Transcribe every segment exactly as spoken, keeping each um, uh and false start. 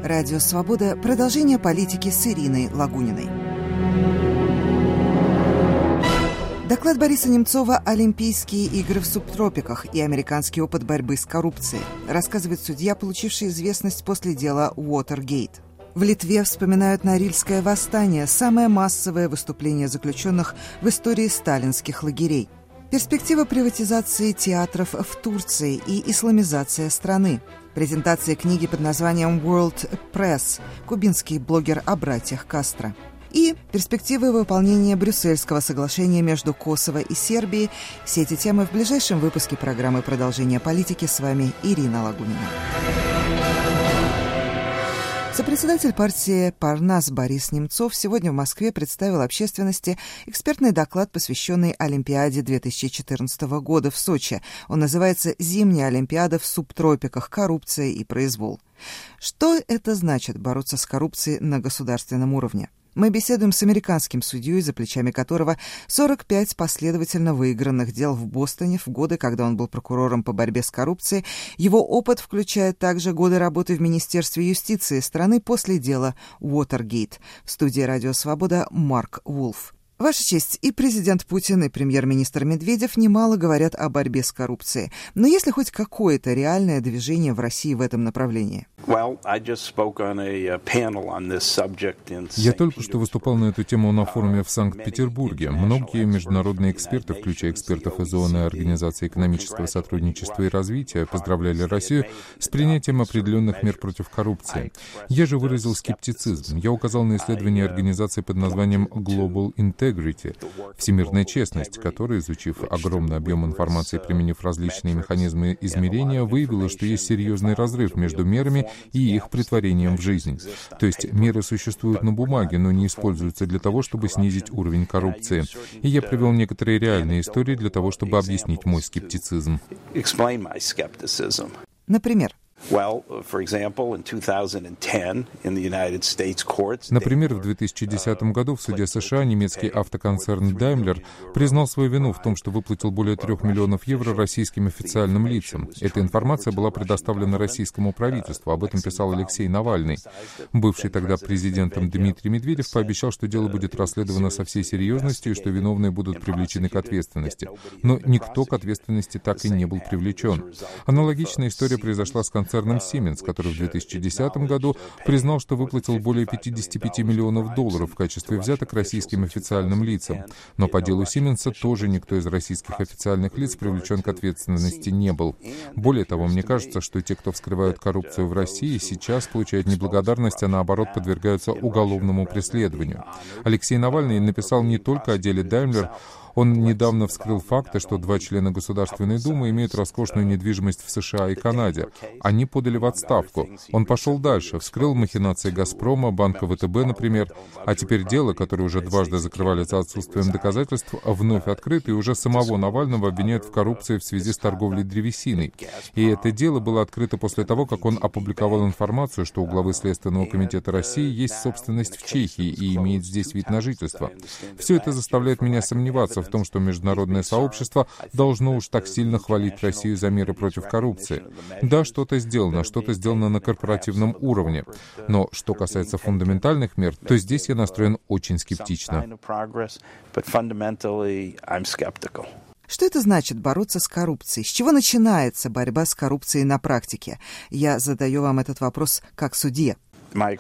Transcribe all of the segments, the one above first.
Радио «Свобода». Продолжение политики с Ириной Лагуниной. Доклад Бориса Немцова «Олимпийские игры в субтропиках и американский опыт борьбы с коррупцией», рассказывает судья, получивший известность после дела Уотергейт. В Литве вспоминают Норильское восстание, самое массовое выступление заключенных в истории сталинских лагерей. Перспектива приватизации театров в Турции и исламизация страны. Презентация книги под названием «World Press», кубинский блогер о братьях Кастро. И перспективы выполнения Брюссельского соглашения между Косово и Сербией. Все эти темы в ближайшем выпуске программы «Продолжение политики». С вами Ирина Лагунина. Сопредседатель партии «Парнас» Борис Немцов сегодня в Москве представил общественности экспертный доклад, посвященный Олимпиаде две тысячи четырнадцатого года в Сочи. Он называется «Зимняя Олимпиада в субтропиках. Коррупция и произвол». Что это значит — бороться с коррупцией на государственном уровне? Мы беседуем с американским судьей, за плечами которого сорок пять последовательно выигранных дел в Бостоне в годы, когда он был прокурором по борьбе с коррупцией. Его опыт включает также годы работы в Министерстве юстиции страны после дела Уотергейт. В студии «Радио Свобода» Марк Вулф. Ваша честь, и президент Путин, и премьер-министр Медведев немало говорят о борьбе с коррупцией. Но есть ли хоть какое-то реальное движение в России в этом направлении? Я только что выступал на эту тему на форуме в Санкт-Петербурге. Многие международные эксперты, включая экспертов из ООН и Организации экономического сотрудничества и развития, поздравляли Россию с принятием определенных мер против коррупции. Я же выразил скептицизм. Я указал на исследование организации под названием Global Integrity, всемирная честность, которая, изучив огромный объем информации и применив различные механизмы измерения, выявила, что есть серьезный разрыв между мерами и их претворением в жизнь. То есть меры существуют на бумаге, но не используются для того, чтобы снизить уровень коррупции. И я привел некоторые реальные истории для того, чтобы объяснить мой скептицизм. Например? Например, в две тысячи десятом году в суде США немецкий автоконцерн Daimler признал свою вину в том, что выплатил более трех миллионов евро российским официальным лицам. Эта информация была предоставлена российскому правительству, об этом писал Алексей Навальный. Бывший тогда президентом Дмитрий Медведев пообещал, что дело будет расследовано со всей серьезностью и что виновные будут привлечены к ответственности. Но никто к ответственности так и не был привлечен. Аналогичная история произошла с концерном Siemens, который в две тысячи десятом году признал, что выплатил более пятьдесят пять миллионов долларов в качестве взяток российским официальным лицам. Но по делу Siemens тоже никто из российских официальных лиц привлечен к ответственности не был. Более того, мне кажется, что те, кто вскрывают коррупцию в России, сейчас получают не благодарность, а наоборот подвергаются уголовному преследованию. Алексей Навальный написал не только о деле Daimler. Он недавно вскрыл факты, что два члена Государственной Думы имеют роскошную недвижимость в США и Канаде. Они подали в отставку. Он пошел дальше, вскрыл махинации «Газпрома», банка ВТБ, например. А теперь дело, которое уже дважды закрывали за отсутствием доказательств, вновь открыто, и уже самого Навального обвиняют в коррупции в связи с торговлей древесиной. И это дело было открыто после того, как он опубликовал информацию, что у главы Следственного комитета России есть собственность в Чехии и имеет здесь вид на жительство. Все это заставляет меня сомневаться в том, что международное сообщество должно уж так сильно хвалить Россию за меры против коррупции. Да, что-то сделано, что-то сделано на корпоративном уровне. Но что касается фундаментальных мер, то здесь я настроен очень скептично. Что это значит бороться с коррупцией? С чего начинается борьба с коррупцией на практике? Я задаю вам этот вопрос как судья. Мой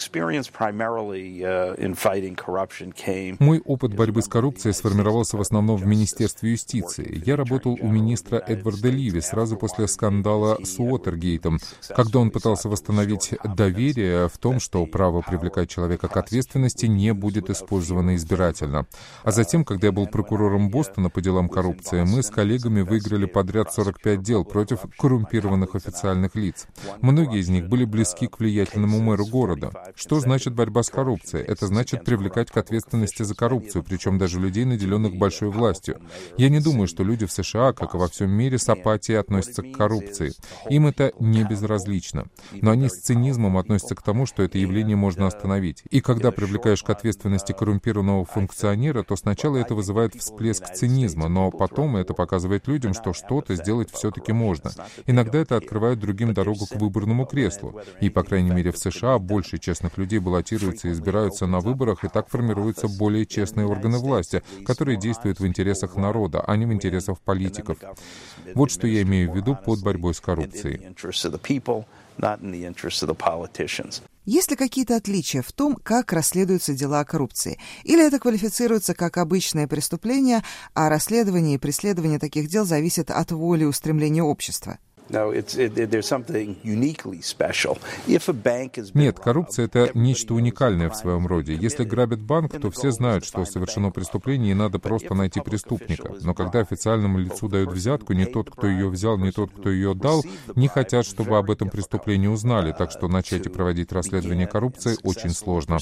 опыт борьбы с коррупцией сформировался в основном в Министерстве юстиции. Я работал у министра Эдварда Ливи сразу после скандала с Уотергейтом, когда он пытался восстановить доверие в том, что право привлекать человека к ответственности не будет использовано избирательно. А затем, когда я был прокурором Бостона по делам коррупции, мы с коллегами выиграли подряд сорок пять дел против коррумпированных официальных лиц. Многие из них были близки к влиятельному мэру города. Что значит борьба с коррупцией? Это значит привлекать к ответственности за коррупцию, причем даже людей, наделенных большой властью. Я не думаю, что люди в США, как и во всем мире, с апатией относятся к коррупции. Им это не безразлично. Но они с цинизмом относятся к тому, что это явление можно остановить. И когда привлекаешь к ответственности коррумпированного функционера, то сначала это вызывает всплеск цинизма, но потом это показывает людям, что что-то сделать все-таки можно. Иногда это открывает другим дорогу к выборному креслу. И, по крайней мере, в США большая больше честных людей баллотируются и избираются на выборах, и так формируются более честные органы власти, которые действуют в интересах народа, а не в интересах политиков. Вот что я имею в виду под борьбой с коррупцией. Есть ли какие-то отличия в том, как расследуются дела о коррупции? Или это квалифицируется как обычное преступление, а расследование и преследование таких дел зависит от воли и устремления общества? Нет, коррупция — это нечто уникальное в своем роде. Если грабят банк, то все знают, что совершено преступление, и надо просто найти преступника. Но когда официальному лицу дают взятку, ни тот, кто ее взял, ни тот, кто ее дал, не хотят, чтобы об этом преступлении узнали, так что начать и проводить расследование коррупции очень сложно.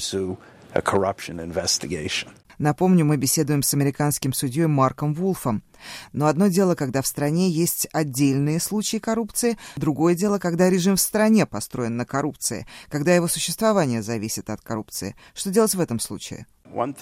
Напомню, мы беседуем с американским судьей Марком Вулфом. Но одно дело, когда в стране есть отдельные случаи коррупции, другое дело, когда режим в стране построен на коррупции, когда его существование зависит от коррупции. Что делать в этом случае? Мое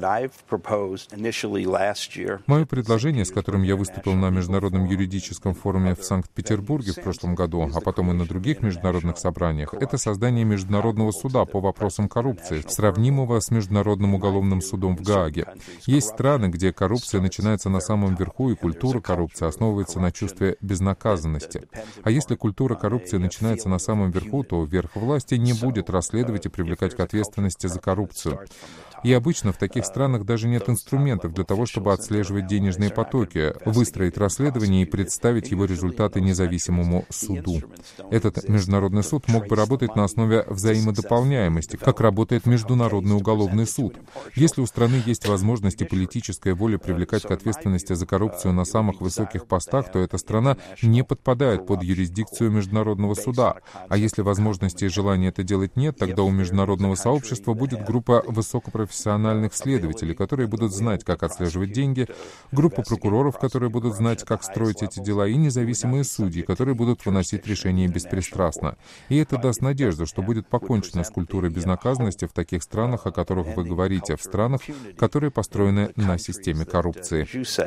предложение, с которым я выступил на Международном юридическом форуме в Санкт-Петербурге в прошлом году, а потом и на других международных собраниях, это создание международного суда по вопросам коррупции, сравнимого с Международным уголовным судом в Гааге. Есть страны, где коррупция начинается на самом верху, и культура коррупции основывается на чувстве безнаказанности. А если культура коррупции начинается на самом верху, то верх власти не будет расследовать и привлекать к ответственности за коррупцию. И обычно в таких странах даже нет инструментов для того, чтобы отслеживать денежные потоки, выстроить расследование и представить его результаты независимому суду. Этот международный суд мог бы работать на основе взаимодополняемости, как работает Международный уголовный суд. Если у страны есть возможность и политическая воля привлекать к ответственности за коррупцию на самых высоких постах, то эта страна не подпадает под юрисдикцию Международного суда. А если возможности и желания это делать нет, тогда у международного сообщества будет группа высокопрофессиональных профессиональных следователей, которые будут знать, как отслеживать деньги, группа прокуроров, которые будут знать, как строить эти дела, и независимые судьи, которые будут выносить решения беспристрастно. И это даст надежду, что будет покончено с культурой безнаказанности в таких странах, о которых вы говорите, в странах, которые построены на системе коррупции.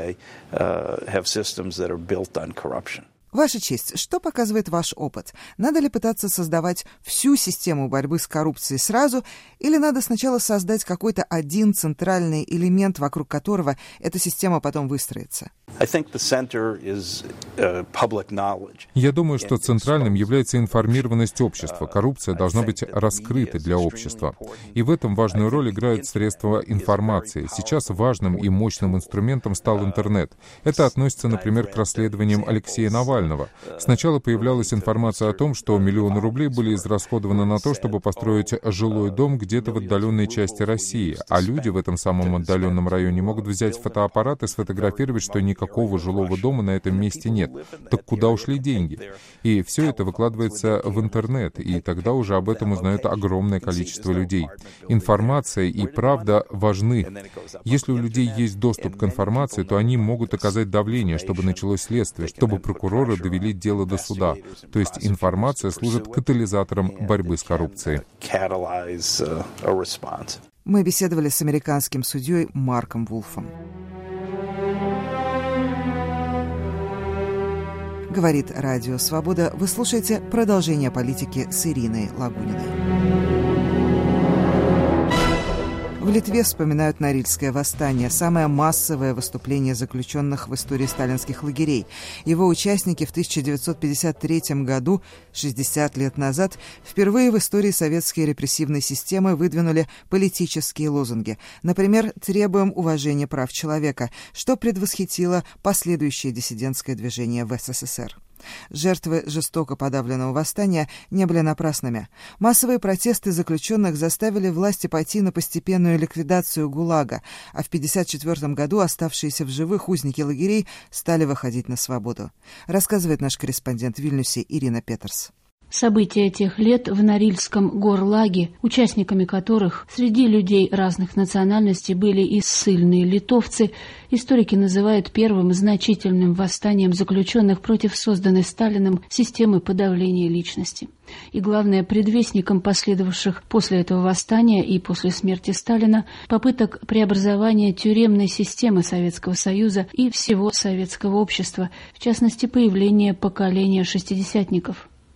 Ваша честь, что показывает ваш опыт? Надо ли пытаться создавать всю систему борьбы с коррупцией сразу, или надо сначала создать какой-то один центральный элемент, вокруг которого эта система потом выстроится? Я думаю, что центральным является информированность общества. Коррупция должна быть раскрыта для общества. И в этом важную роль играют средства информации. Сейчас важным и мощным инструментом стал интернет. Это относится, например, к расследованиям Алексея Навального. Сначала появлялась информация о том, что миллионы рублей были израсходованы на то, чтобы построить жилой дом где-то в отдаленной части России, а люди в этом самом отдаленном районе могут взять фотоаппарат и сфотографировать, что никакого жилого дома на этом месте нет. Так куда ушли деньги? И все это выкладывается в интернет, и тогда уже об этом узнает огромное количество людей. Информация и правда важны. Если у людей есть доступ к информации, то они могут оказать давление, чтобы началось следствие, чтобы прокуроры довели дело до суда. То есть информация служит катализатором борьбы с коррупцией. Мы беседовали с американским судьей Марком Вулфом. Говорит Радио Свобода. Вы слушаете продолжение политики с Ириной Лагуниной. В Литве вспоминают Норильское восстание, самое массовое выступление заключенных в истории сталинских лагерей. Его участники в тысяча девятьсот пятьдесят третьем году, шестьдесят лет назад, впервые в истории советской репрессивной системы выдвинули политические лозунги. Например, «Требуем уважения прав человека», что предвосхитило последующее диссидентское движение в СССР. Жертвы жестоко подавленного восстания не были напрасными. Массовые протесты заключенных заставили власти пойти на постепенную ликвидацию ГУЛАГа, а в пятьдесят четвёртом году оставшиеся в живых узники лагерей стали выходить на свободу. Рассказывает наш корреспондент в Вильнюсе Ирина Петерс. События тех лет в Норильском горлаге, участниками которых среди людей разных национальностей были и ссыльные литовцы, историки называют первым значительным восстанием заключенных против созданной Сталиным системы подавления личности. И, главное, предвестником последовавших после этого восстания и после смерти Сталина попыток преобразования тюремной системы Советского Союза и всего советского общества, в частности, появление поколения шестидесятников.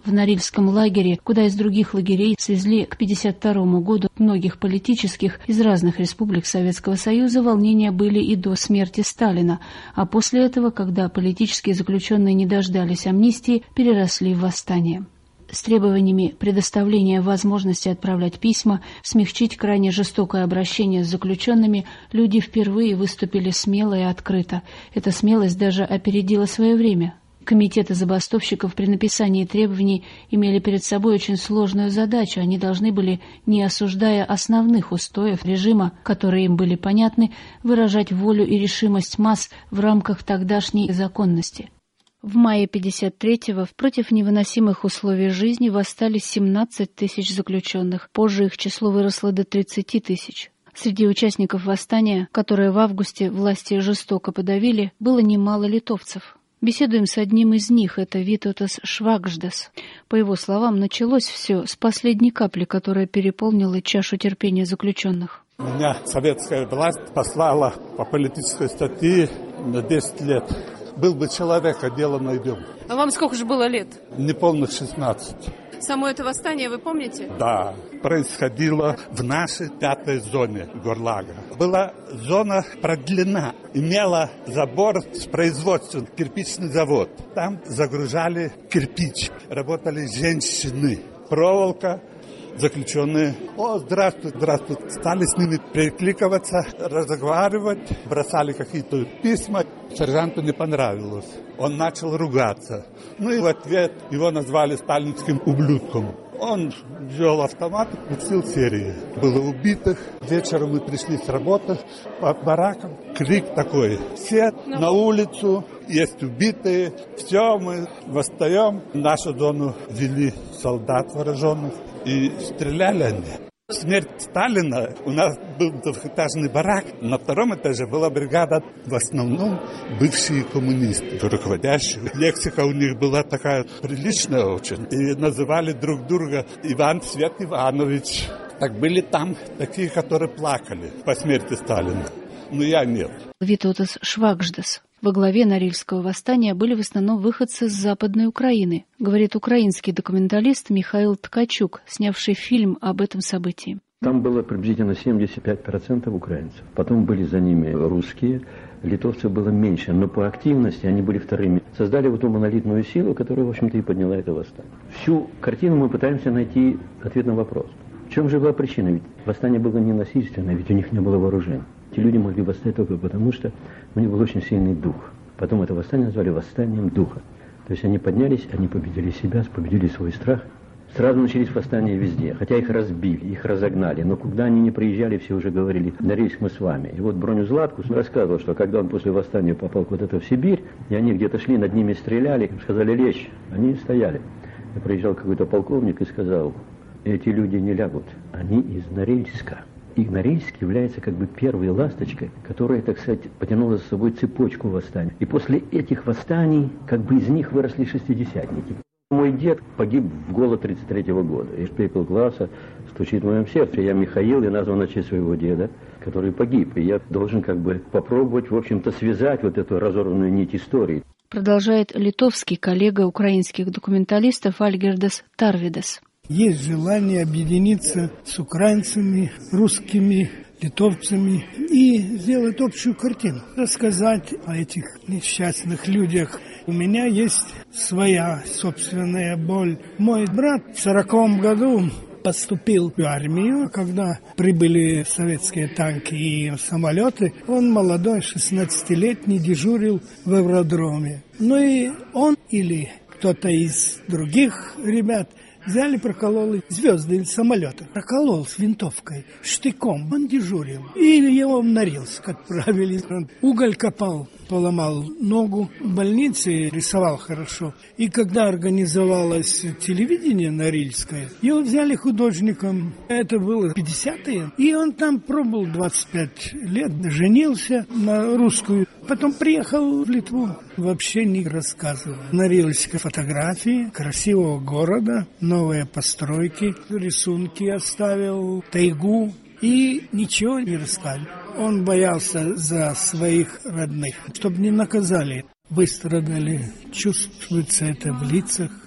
В Норильском лагере, куда из других лагерей свезли к пятьдесят второму году многих политических из разных республик Советского Союза, волнения были и до смерти Сталина, а после этого, когда политические заключенные не дождались амнистии, переросли в восстание. С требованиями предоставления возможности отправлять письма, смягчить крайне жестокое обращение с заключенными, люди впервые выступили смело и открыто. Эта смелость даже опередила свое время. Комитеты забастовщиков при написании требований имели перед собой очень сложную задачу. Они должны были, не осуждая основных устоев режима, которые им были понятны, выражать волю и решимость масс в рамках тогдашней законности. В мае пятьдесят третьего против невыносимых условий жизни восстали семнадцать тысяч заключенных. Позже их число выросло до тридцати тысяч. Среди участников восстания, которое в августе власти жестоко подавили, было немало литовцев. Беседуем с одним из них, это Витаутас Швагždas. По его словам, началось все с последней капли, которая переполнила чашу терпения заключенных. Меня советская власть послала по политической статье на десять лет. Был бы человек, а дело найдем. А вам сколько же было лет? Неполных шестнадцать. Само это восстание вы помните? Да, происходило в нашей пятой зоне Горлага. Была зона продлена, имела забор с производством, кирпичный завод. Там загружали кирпич, работали женщины, проволока. Заключенные: о, здравствуйте, здравствуйте. Стали с ними перекликиваться, разговаривать, бросали какие-то письма. Сержанту не понравилось. Он начал ругаться. Ну и в ответ его назвали сталинским ублюдком. Он взял автомат и пустил серии. Было убитых. Вечером мы пришли с работы по баракам. Крик такой: все на улицу, есть убитые. Все, мы восстаем. В нашу зону ввели солдат вооруженных. И стреляли они. Смерть Сталина, у нас был двухэтажный барак. На втором этаже была бригада, в основном бывшие коммунисты, руководящие. Лексика у них была такая приличная очень. И называли друг друга Иван Свет Иванович. Так были там такие, которые плакали по смерти Сталина. Но я нет. Витаутас Швагždas. Во главе Норильского восстания были в основном выходцы с Западной Украины, говорит украинский документалист Михаил Ткачук, снявший фильм об этом событии. Там было приблизительно семьдесят пять процентов украинцев. Потом были за ними русские, литовцев было меньше, но по активности они были вторыми. Создали вот ту монолитную силу, которая, в общем-то, и подняла это восстание. Всю картину мы пытаемся найти ответ на вопрос. В чем же была причина? Ведь восстание было не насильственное, ведь у них не было вооружения. Эти люди могли восстать только потому, что у них был очень сильный дух. Потом это восстание назвали восстанием духа. То есть они поднялись, они победили себя, победили свой страх. Сразу начались восстания везде, хотя их разбили, их разогнали. Но куда они не приезжали, все уже говорили: Норильск, мы с вами. И вот Броню Златкус рассказывал, что когда он после восстания попал куда-то в Сибирь, и они где-то шли, над ними стреляли, сказали лечь, они стояли. И приезжал какой-то полковник и сказал: эти люди не лягут, они из Норильска. И Норильск является как бы первой ласточкой, которая, так сказать, потянула за собой цепочку восстаний. И после этих восстаний, как бы из них выросли шестидесятники. Мой дед погиб в голод тридцать третьего года. И пепел глаза стучит в моем сердце. Я Михаил, и назван на честь своего деда, который погиб. И я должен как бы попробовать, в общем-то, связать вот эту разорванную нить истории. Продолжает литовский коллега украинских документалистов Альгердас Тарвидас. Есть желание объединиться с украинцами, русскими, литовцами и сделать общую картину. Рассказать о этих несчастных людях. У меня есть своя собственная боль. Мой брат в сороковом году поступил в армию. Когда прибыли советские танки и самолеты, он молодой, шестнадцатилетний, дежурил в аэродроме. Ну и он или кто-то из других ребят взяли, прокололи звезды самолета. Проколол с винтовкой, штыком. Он дежурил. И его в Норильск отправили. Он уголь копал, поломал ногу. В больнице рисовал хорошо. И когда организовалось телевидение норильское, его взяли художником. Это было пятидесятые. И он там пробыл двадцать пять лет. Женился на русскую. Потом приехал в Литву. Вообще не рассказывал. Норильские фотографии красивого города, новые постройки, рисунки оставил, тайгу. И ничего не рассказывал. Он боялся за своих родных, чтобы не наказали. Выстрадали, чувствуется это в лицах.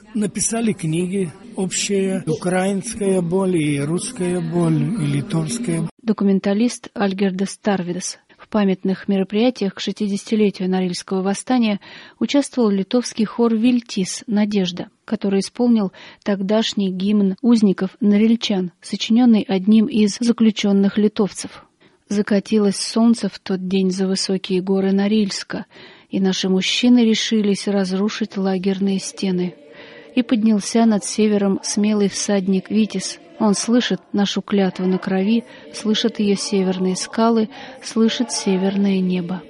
написали книги, общая украинская боль и русская боль, и литовская. Документалист Альгердас Тарвидас. В памятных мероприятиях к шестидесятилетию Норильского восстания участвовал литовский хор «Вильтис. Надежда», который исполнил тогдашний гимн узников норильчан, сочиненный одним из заключенных литовцев. Закатилось солнце в тот день за высокие горы Норильска, и наши мужчины решились разрушить лагерные стены. И поднялся над севером смелый всадник Витис. Он слышит нашу клятву на крови, слышит ее северные скалы, слышит северное небо.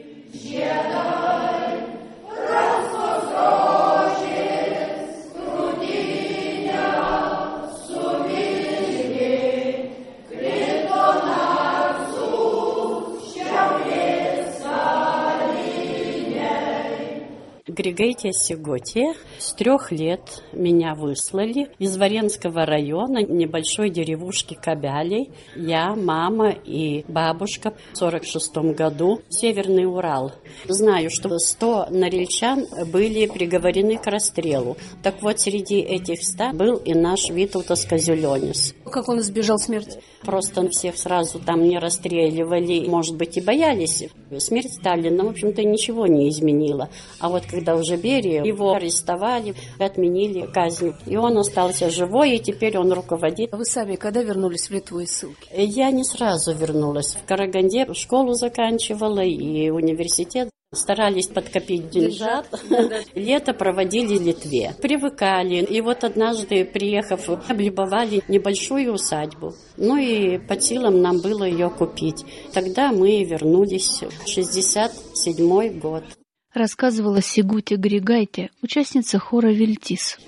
Григайтия Сиготия. С трех лет меня выслали из Варенского района, небольшой деревушки Кобялей. Я, мама и бабушка в сорок шестом году Северный Урал. Знаю, что сто норильчан были приговорены к расстрелу. Так вот, среди этих ста был и наш Витаутас Козюлёнис. Как он избежал смерти? Просто всех сразу там не расстреливали, может быть, и боялись. Смерть Сталина, в общем-то, ничего не изменила. А вот когда уже Берия, его арестовали, отменили казнь. И он остался живой, и теперь он руководит. Вы сами когда вернулись в Литву из ссылки? Я не сразу вернулась. В Караганде школу заканчивала и университет. Старались подкопить деньжат. Лето проводили в Литве. Привыкали. И вот однажды, приехав, облюбовали небольшую усадьбу. Ну и по силам нам было ее купить. Тогда мы вернулись в шестьдесят седьмой год. Рассказывала Сигутя Григайте, участница хора «Вильтис».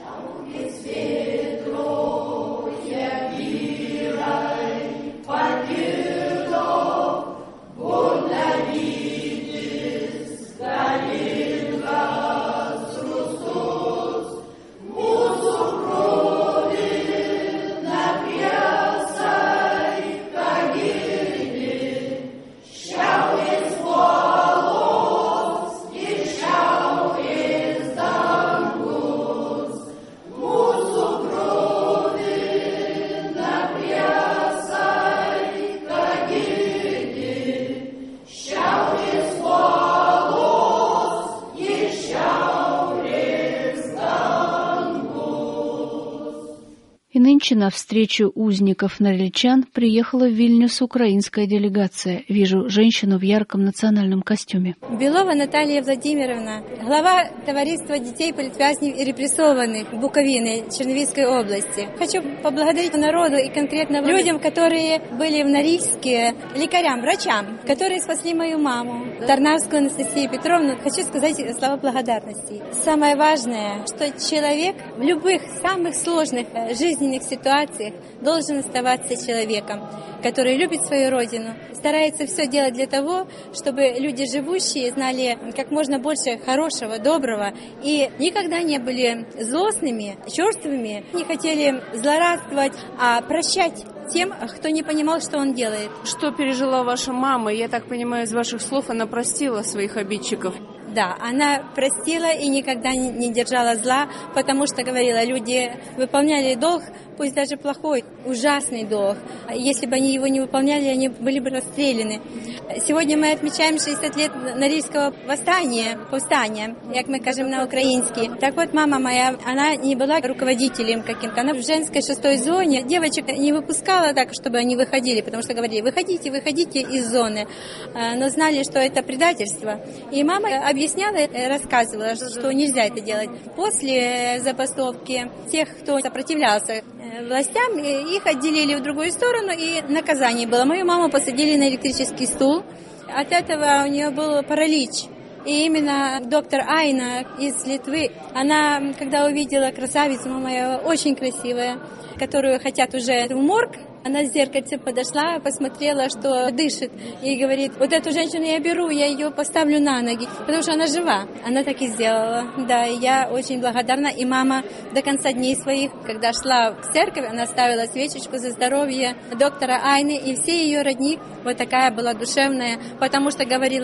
Нынче на встречу узников норильчан приехала в Вильнюс украинская делегация. Вижу женщину в ярком национальном костюме. Белова Наталья Владимировна, глава товариства детей политвязней и репрессованных Буковины Черновицкой области. Хочу поблагодарить народу и конкретно людям, которые были в Норильске, лекарям, врачам, которые спасли мою маму, Тарнавскую Анастасию Петровну. Хочу сказать слова благодарности. Самое важное, что человек в любых самых сложных жизненных ситуациях должен оставаться человеком, который любит свою родину, старается все делать для того, чтобы люди живущие знали как можно больше хорошего, доброго и никогда не были злостными, черствыми, не хотели злорадствовать, а прощать тем, кто не понимал, что он делает. Что пережила ваша мама? Я так понимаю, из ваших слов она простила своих обидчиков. Да, она простила и никогда не держала зла, потому что, говорила, люди выполняли долг, пусть даже плохой, ужасный долг. Если бы они его не выполняли, они были бы расстреляны. Сегодня мы отмечаем шестьдесят лет Норильского восстания, повстания, как мы кажем на украинский. Так вот, мама моя, она не была руководителем каким-то, она в женской шестой зоне. Девочек не выпускала так, чтобы они выходили, потому что говорили, выходите, выходите из зоны. Но знали, что это предательство. И мама объясняла, рассказывала, что нельзя это делать. После забастовки тех, кто сопротивлялся властям, их отделили в другую сторону, и наказание было. Мою маму посадили на электрический стул. От этого у нее был паралич. И именно доктор Айна из Литвы, она, когда увидела красавицу, мама моя очень красивая, которую хотят уже в морг, она в зеркальце подошла, посмотрела, что дышит, и говорит, вот эту женщину я беру, я ее поставлю на ноги, потому что она жива. Она так и сделала. Да, и я очень благодарна. И мама до конца дней своих, когда шла в церковь, она ставила свечечку за здоровье доктора Айны, и все ее родни вот такая была душевная, потому что говорила,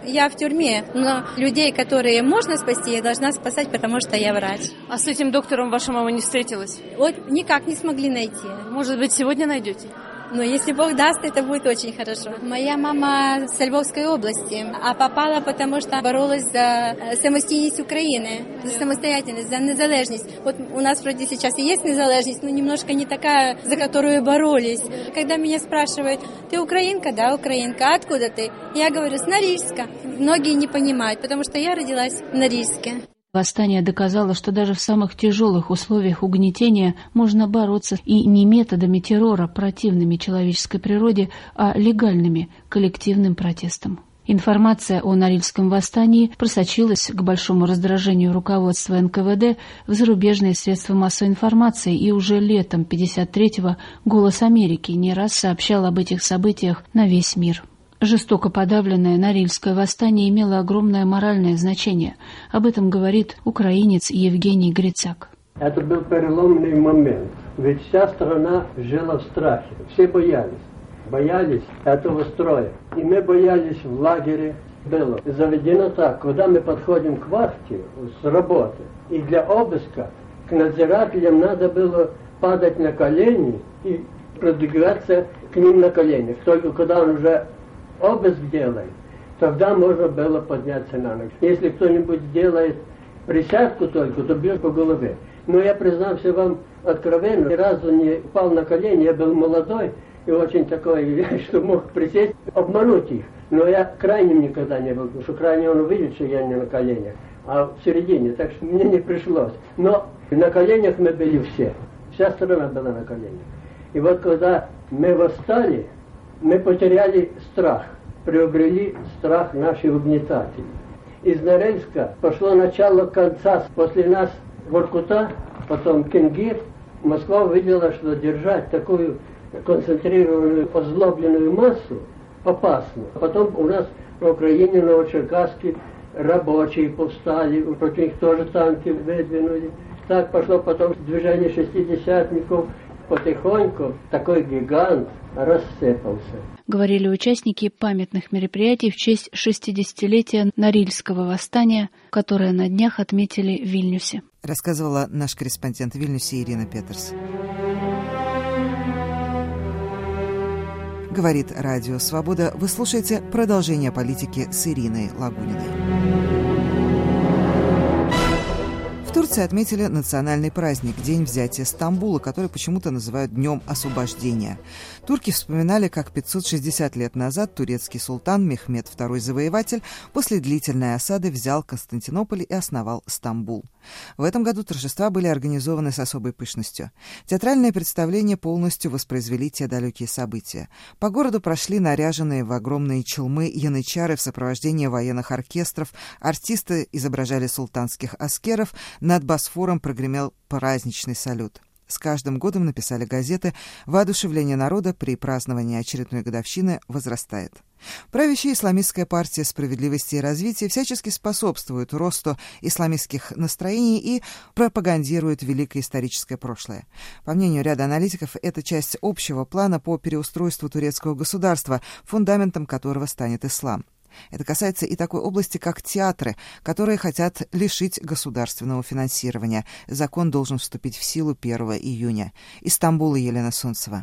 Я в тюрьме, но людей, которые можно спасти, я должна спасать, потому что я врач. А с этим доктором ваша мама не встретилась? Вот никак не смогли найти. Может быть, сегодня найдете? Но если Бог даст, это будет очень хорошо. Моя мама с Львовской области, а попала, потому что боролась за самостійність Украины, за самостоятельность, за незалежность. Вот у нас вроде сейчас и есть незалежность, но немножко не такая, за которую боролись. Когда меня спрашивают, ты украинка? Да, украинка. А откуда ты? Я говорю, с Норильска. Многие не понимают, потому что я родилась в Норильске. Восстание доказало, что даже в самых тяжелых условиях угнетения можно бороться и не методами террора, противными человеческой природе, а легальными, коллективным протестом. Информация о Норильском восстании просочилась к большому раздражению руководства эн ка вэ дэ в зарубежные средства массовой информации, и уже летом пятьдесят третьего «Голос Америки» не раз сообщал об этих событиях на весь мир. Жестоко подавленное Норильское восстание имело огромное моральное значение. Об этом говорит украинец Евгений Грицак. Это был переломный момент, ведь вся страна жила в страхе. Все боялись, боялись этого строя. И мы боялись в лагере. Было заведено так, когда мы подходим к вахте с работы, и для обыска к надзирателям надо было падать на колени и продвигаться к ним на коленях. Только когда он уже обыск делает, тогда можно было подняться на ноги. Если кто-нибудь делает присядку только, то бьет по голове. Но я признался вам откровенно, ни разу не упал на колени, я был молодой и очень такой, что мог присесть, обмануть их. Но я крайним никогда не был, потому что крайне он увидит, что я не на коленях, а в середине, так что мне не пришлось. Но на коленях мы были все, вся страна была на коленях. И вот когда мы восстали, мы потеряли страх, приобрели страх наших угнетателей. Из Норильска пошло начало конца. После нас Воркута, потом Кингир. Москва увидела, что держать такую концентрированную, озлобленную массу опасно. Потом у нас в Украине, Новочеркасске, рабочие повстали, против них тоже танки выдвинули. Так пошло потом движение шестидесятников. Потихоньку такой гигант рассыпался. Говорили участники памятных мероприятий в честь шестидесятилетия Норильского восстания, которое на днях отметили в Вильнюсе. Рассказывала наш корреспондент в Вильнюсе Ирина Петерс. Говорит Радио Свобода. Вы слушаете продолжение политики с Ириной Лагуниной. В Турции отметили национальный праздник – День взятия Стамбула, который почему-то называют Днем освобождения. Турки вспоминали, как пятьсот шестьдесят лет назад турецкий султан Мехмед второй Завоеватель после длительной осады взял Константинополь и основал Стамбул. В этом году торжества были организованы с особой пышностью. Театральные представления полностью воспроизвели те далекие события. По городу прошли наряженные в огромные челмы янычары в сопровождении военных оркестров, артисты изображали султанских аскеров, над Босфором прогремел праздничный салют. С каждым годом, написали газеты, воодушевление народа при праздновании очередной годовщины возрастает. Правящая исламистская партия справедливости и развития всячески способствует росту исламистских настроений и пропагандирует великое историческое прошлое. По мнению ряда аналитиков, это часть общего плана по переустройству турецкого государства, фундаментом которого станет ислам. Это касается и такой области, как театры, которые хотят лишить государственного финансирования. Закон должен вступить в силу первого июня. Из Стамбула Елена Солнцева.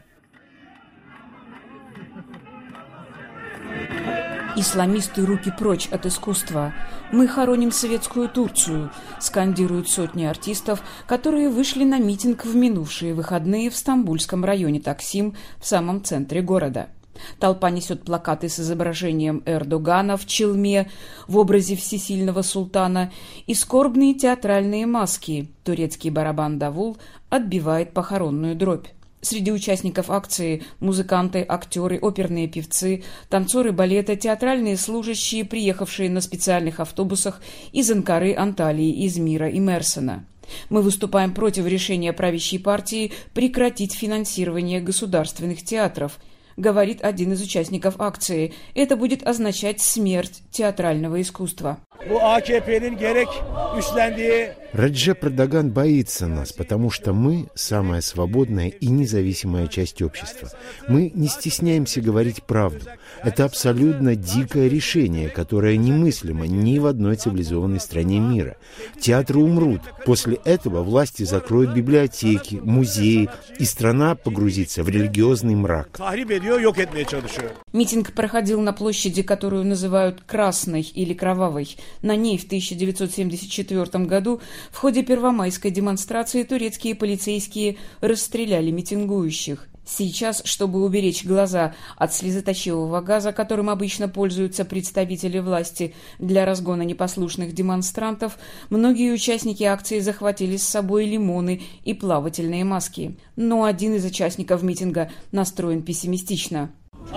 «Исламисты, руки прочь от искусства! Мы хороним советскую Турцию!» скандируют сотни артистов, которые вышли на митинг в минувшие выходные в стамбульском районе Таксим в самом центре города. Толпа несет плакаты с изображением Эрдогана в челме в образе всесильного султана и скорбные театральные маски. Турецкий барабан давул отбивает похоронную дробь. Среди участников акции музыканты, актеры, оперные певцы, танцоры балета, театральные служащие, приехавшие на специальных автобусах из Анкары, Анталии, Измира и Мерсена. Мы выступаем против решения правящей партии прекратить финансирование государственных театров, говорит один из участников акции. Это будет означать смерть театрального искусства. Реджеп Эрдоган боится нас, потому что мы самая свободная и независимая часть общества. Мы не стесняемся говорить правду. Это абсолютно дикое решение, которое немыслимо ни в одной цивилизованной стране мира. Театры умрут. После этого власти закроют библиотеки, музеи, и страна погрузится в религиозный мрак. Митинг проходил на площади, которую называют Красной или Кровавой. На ней в тысяча девятьсот семьдесят четвёртом году в ходе первомайской демонстрации турецкие полицейские расстреляли митингующих. Сейчас, чтобы уберечь глаза от слезоточивого газа, которым обычно пользуются представители власти для разгона непослушных демонстрантов, многие участники акции захватили с собой лимоны и плавательные маски. Но один из участников митинга настроен пессимистично.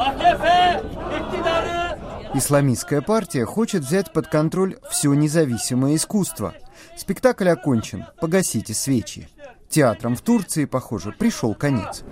Исламистская партия хочет взять под контроль все независимое искусство. Спектакль окончен, погасите свечи. Театрам в Турции, похоже, пришел конец.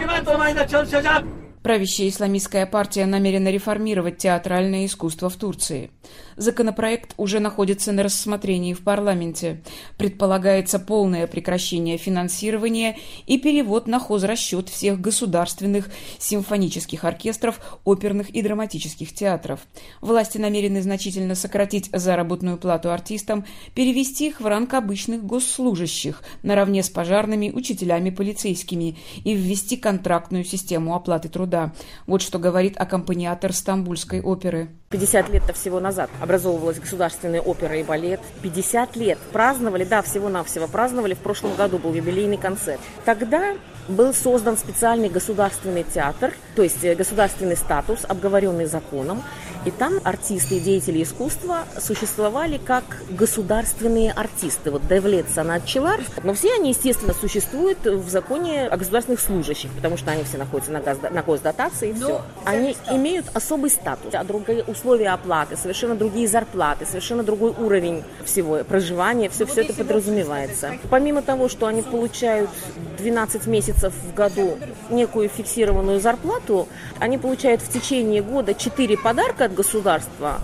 Правящая исламистская партия намерена реформировать театральное искусство в Турции. Законопроект уже находится на рассмотрении в парламенте. Предполагается полное прекращение финансирования и перевод на хозрасчет всех государственных симфонических оркестров, оперных и драматических театров. Власти намерены значительно сократить заработную плату артистам, перевести их в ранг обычных госслужащих, наравне с пожарными, учителями, полицейскими, и ввести контрактную систему оплаты труда. Вот что говорит аккомпаниатор Стамбульской оперы. пятьдесят лет-то всего назад образовывалась государственная опера и балет. пятьдесят лет праздновали, да, всего-навсего праздновали. В прошлом году был юбилейный концерт. Тогда был создан специальный государственный театр, то есть государственный статус, обговоренный законом. И там артисты и деятели искусства существовали как государственные артисты. Вот Девлет Санатчылар. Но все они, естественно, существуют в законе о государственных служащих, потому что они все находятся на, гос- на госдотации и все. Они имеют особый статус, а другие условия оплаты, совершенно другие зарплаты, совершенно другой уровень всего проживания, все, все это подразумевается. Помимо того, что они получают двенадцать месяцев в году некую фиксированную зарплату, они получают в течение года четыре подарка от государства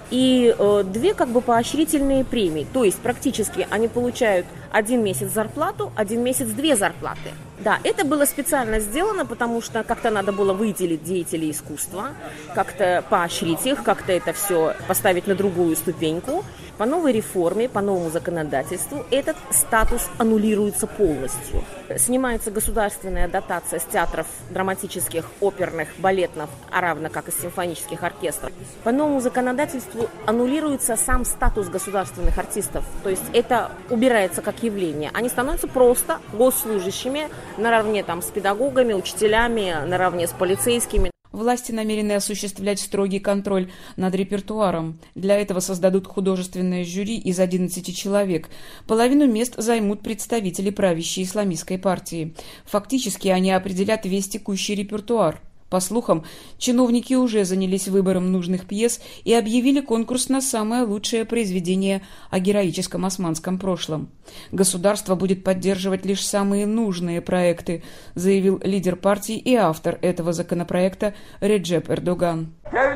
и э, две как бы поощрительные премии. То есть практически они получают один месяц зарплату, один месяц две зарплаты. Да, это было специально сделано, потому что как-то надо было выделить деятелей искусства, как-то поощрить их, как-то это все поставить на другую ступеньку. По новой реформе, по новому законодательству этот статус аннулируется полностью. Снимается государственная дотация с театров драматических, оперных, балетных, а равно как и симфонических оркестров. По новому законодательству аннулируется сам статус государственных артистов. То есть это убирается как явление. Они становятся просто госслужащими наравне там, с педагогами, учителями, наравне с полицейскими. Власти намерены осуществлять строгий контроль над репертуаром. Для этого создадут художественное жюри из одиннадцати человек. Половину мест займут представители правящей исламистской партии. Фактически они определят весь текущий репертуар. По слухам, чиновники уже занялись выбором нужных пьес и объявили конкурс на самое лучшее произведение о героическом османском прошлом. Государство будет поддерживать лишь самые нужные проекты, заявил лидер партии и автор этого законопроекта Реджеп Эрдоган.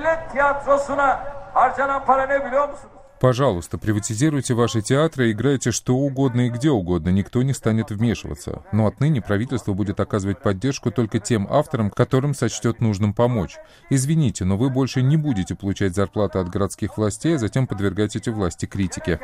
Пожалуйста, приватизируйте ваши театры, играйте что угодно и где угодно, никто не станет вмешиваться. Но отныне правительство будет оказывать поддержку только тем авторам, которым сочтет нужным помочь. Извините, но вы больше не будете получать зарплаты от городских властей, а затем подвергать эти власти критике.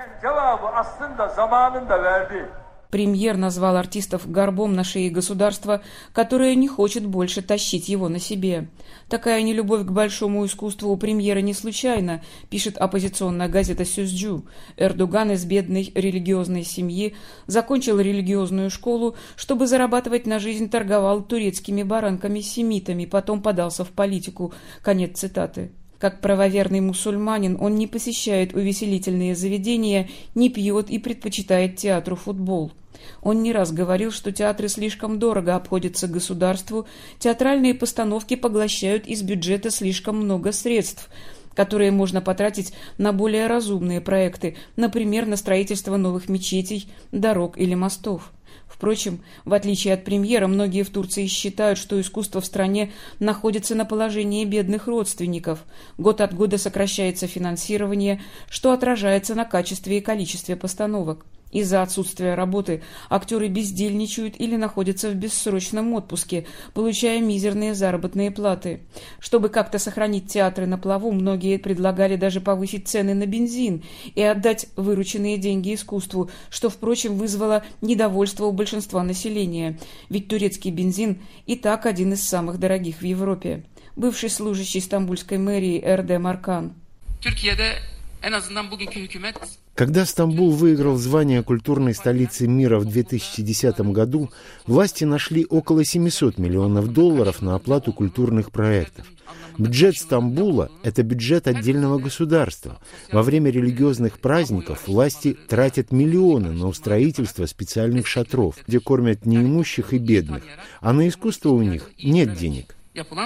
Премьер назвал артистов горбом на шее государства, которое не хочет больше тащить его на себе. Такая нелюбовь к большому искусству у премьера не случайна, пишет оппозиционная газета «Сюзджу». Эрдоган из бедной религиозной семьи закончил религиозную школу, чтобы зарабатывать на жизнь торговал турецкими баранками-семитами, потом подался в политику. Конец цитаты. Как правоверный мусульманин, он не посещает увеселительные заведения, не пьет и предпочитает театру футбол. Он не раз говорил, что театры слишком дорого обходятся государству, театральные постановки поглощают из бюджета слишком много средств, которые можно потратить на более разумные проекты, например, на строительство новых мечетей, дорог или мостов. Впрочем, в отличие от премьера, многие в Турции считают, что искусство в стране находится на положении бедных родственников. Год от года сокращается финансирование, что отражается на качестве и количестве постановок. Из-за отсутствия работы актеры бездельничают или находятся в бессрочном отпуске, получая мизерные заработные платы. Чтобы как-то сохранить театры на плаву, многие предлагали даже повысить цены на бензин и отдать вырученные деньги искусству, что, впрочем, вызвало недовольство у большинства населения, ведь турецкий бензин и так один из самых дорогих в Европе. Бывший служащий стамбульской мэрии Эрде Маркан. Когда Стамбул выиграл звание культурной столицы мира в две тысячи десятом году, власти нашли около семьсот миллионов долларов на оплату культурных проектов. Бюджет Стамбула – это бюджет отдельного государства. Во время религиозных праздников власти тратят миллионы на устроительство специальных шатров, где кормят неимущих и бедных, а на искусство у них нет денег.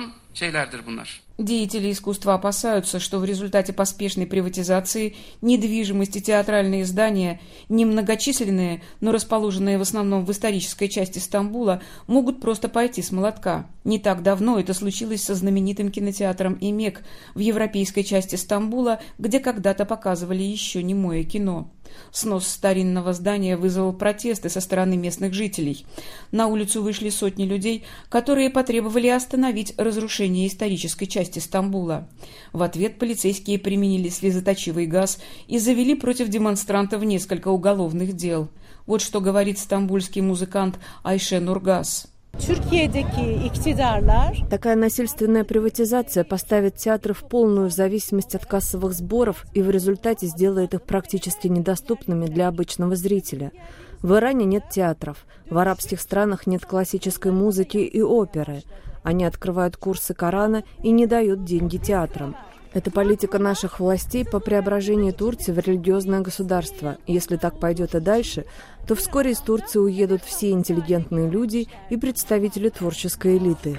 Деятели искусства опасаются, что в результате поспешной приватизации недвижимость и театральные здания, немногочисленные, но расположенные в основном в исторической части Стамбула, могут просто пойти с молотка. Не так давно это случилось со знаменитым кинотеатром «Эмек» в европейской части Стамбула, где когда-то показывали еще немое кино. Снос старинного здания вызвал протесты со стороны местных жителей. На улицу вышли сотни людей, которые потребовали остановить разрушение исторической части Стамбула. В ответ полицейские применили слезоточивый газ и завели против демонстрантов несколько уголовных дел. Вот что говорит стамбульский музыкант Айше Нургас. Такая насильственная приватизация поставит театры в полную зависимость от кассовых сборов и в результате сделает их практически недоступными для обычного зрителя. В Иране нет театров, в арабских странах нет классической музыки и оперы. Они открывают курсы Корана и не дают деньги театрам. Это политика наших властей по преображению Турции в религиозное государство. Если так пойдет и дальше, то вскоре из Турции уедут все интеллигентные люди и представители творческой элиты.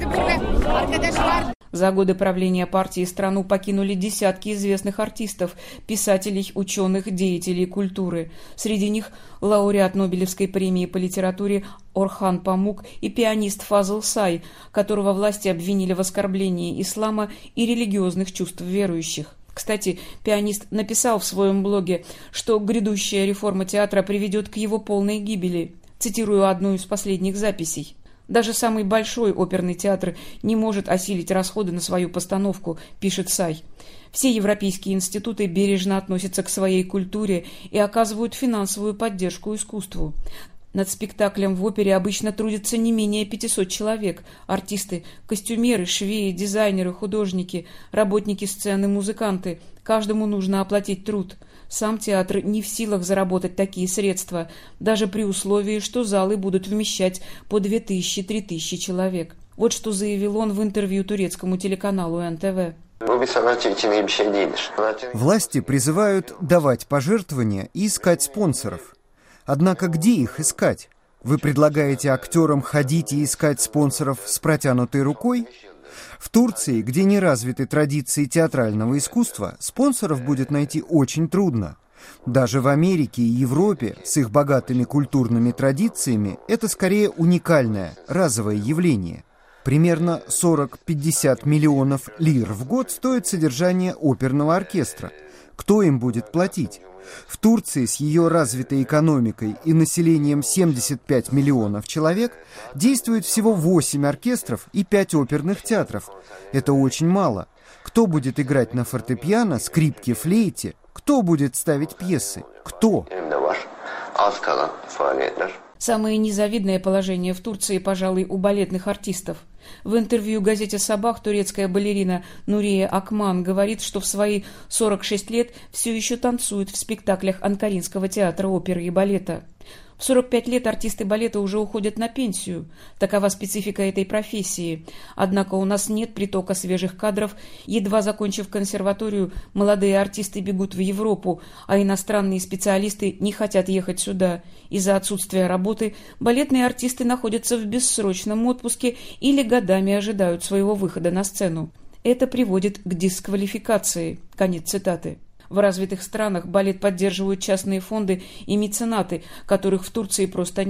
За годы правления партии страну покинули десятки известных артистов, писателей, ученых, деятелей культуры. Среди них лауреат Нобелевской премии по литературе Орхан Памук и пианист Фазл Сай, которого власти обвинили в оскорблении ислама и религиозных чувств верующих. Кстати, пианист написал в своем блоге, что грядущая реформа театра приведет к его полной гибели. Цитирую одну из последних записей. «Даже самый большой оперный театр не может осилить расходы на свою постановку», пишет Сай. «Все европейские институты бережно относятся к своей культуре и оказывают финансовую поддержку искусству. Над спектаклем в опере обычно трудятся не менее пятисот человек. Артисты, костюмеры, швеи, дизайнеры, художники, работники сцены, музыканты. Каждому нужно оплатить труд. Сам театр не в силах заработать такие средства, даже при условии, что залы будут вмещать по две тысячи - три тысячи человек». Вот что заявил он в интервью турецкому телеканалу эн тэ вэ. Власти призывают давать пожертвования и искать спонсоров. Однако где их искать? Вы предлагаете актерам ходить и искать спонсоров с протянутой рукой? В Турции, где не развиты традиции театрального искусства, спонсоров будет найти очень трудно. Даже в Америке и Европе с их богатыми культурными традициями это скорее уникальное, разовое явление. Примерно сорок-пятьдесят миллионов лир в год стоит содержание оперного оркестра. Кто им будет платить? В Турции с ее развитой экономикой и населением семьдесят пять миллионов человек действует всего восемь оркестров и пять оперных театров. Это очень мало. Кто будет играть на фортепиано, скрипке, флейте? Кто будет ставить пьесы? Кто? Самое незавидное положение в Турции, пожалуй, у балетных артистов. В интервью газете «Сабах» турецкая балерина Нурия Акман говорит, что в свои сорок шесть лет все еще танцует в спектаклях Анкаринского театра оперы и балета. В сорок пять лет артисты балета уже уходят на пенсию. Такова специфика этой профессии. Однако у нас нет притока свежих кадров. Едва закончив консерваторию, молодые артисты бегут в Европу, а иностранные специалисты не хотят ехать сюда. Из-за отсутствия работы балетные артисты находятся в бессрочном отпуске или годами ожидают своего выхода на сцену. Это приводит к дисквалификации. Конец цитаты. В развитых странах балет поддерживают частные фонды и меценаты, которых в Турции просто нет.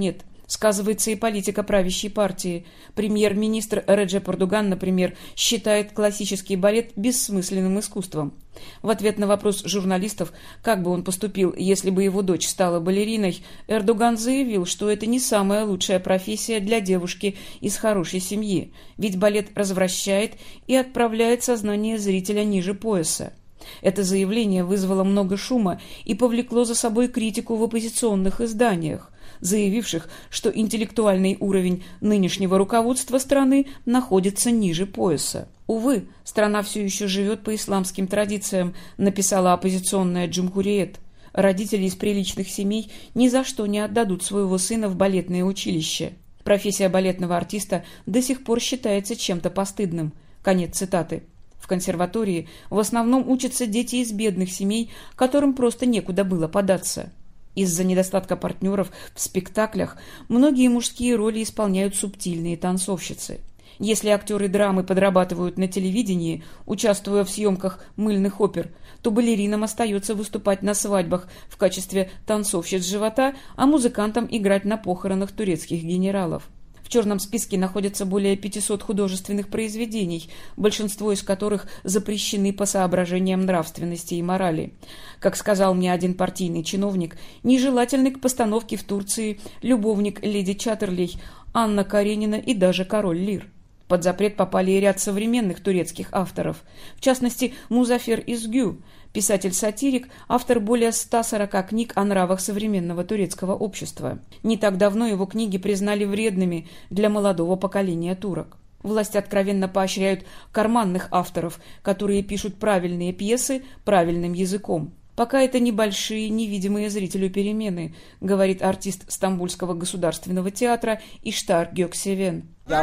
Сказывается и политика правящей партии. Премьер-министр Реджеп Эрдоган, например, считает классический балет бессмысленным искусством. В ответ на вопрос журналистов, как бы он поступил, если бы его дочь стала балериной, Эрдоган заявил, что это не самая лучшая профессия для девушки из хорошей семьи, ведь балет развращает и отправляет сознание зрителя ниже пояса. Это заявление вызвало много шума и повлекло за собой критику в оппозиционных изданиях, заявивших, что интеллектуальный уровень нынешнего руководства страны находится ниже пояса. «Увы, страна все еще живет по исламским традициям», написала оппозиционная Джумхуриет. Родители из приличных семей ни за что не отдадут своего сына в балетное училище. Профессия балетного артиста до сих пор считается чем-то постыдным. Конец цитаты. В консерватории в основном учатся дети из бедных семей, которым просто некуда было податься. Из-за недостатка партнеров в спектаклях многие мужские роли исполняют субтильные танцовщицы. Если актеры драмы подрабатывают на телевидении, участвуя в съемках мыльных опер, то балеринам остается выступать на свадьбах в качестве танцовщиц живота, а музыкантам играть на похоронах турецких генералов. В черном списке находятся более пятисот художественных произведений, большинство из которых запрещены по соображениям нравственности и морали. Как сказал мне один партийный чиновник, нежелательны к постановке в Турции любовник леди Чаттерлей, Анна Каренина и даже король Лир. Под запрет попали и ряд современных турецких авторов, в частности Музафер Изгю, писатель-сатирик, автор более ста сорока книг о нравах современного турецкого общества. Не так давно его книги признали вредными для молодого поколения турок. Власти откровенно поощряют карманных авторов, которые пишут правильные пьесы правильным языком. Пока это небольшие, невидимые зрителю перемены, говорит артист Стамбульского государственного театра Иштар Гёксевен.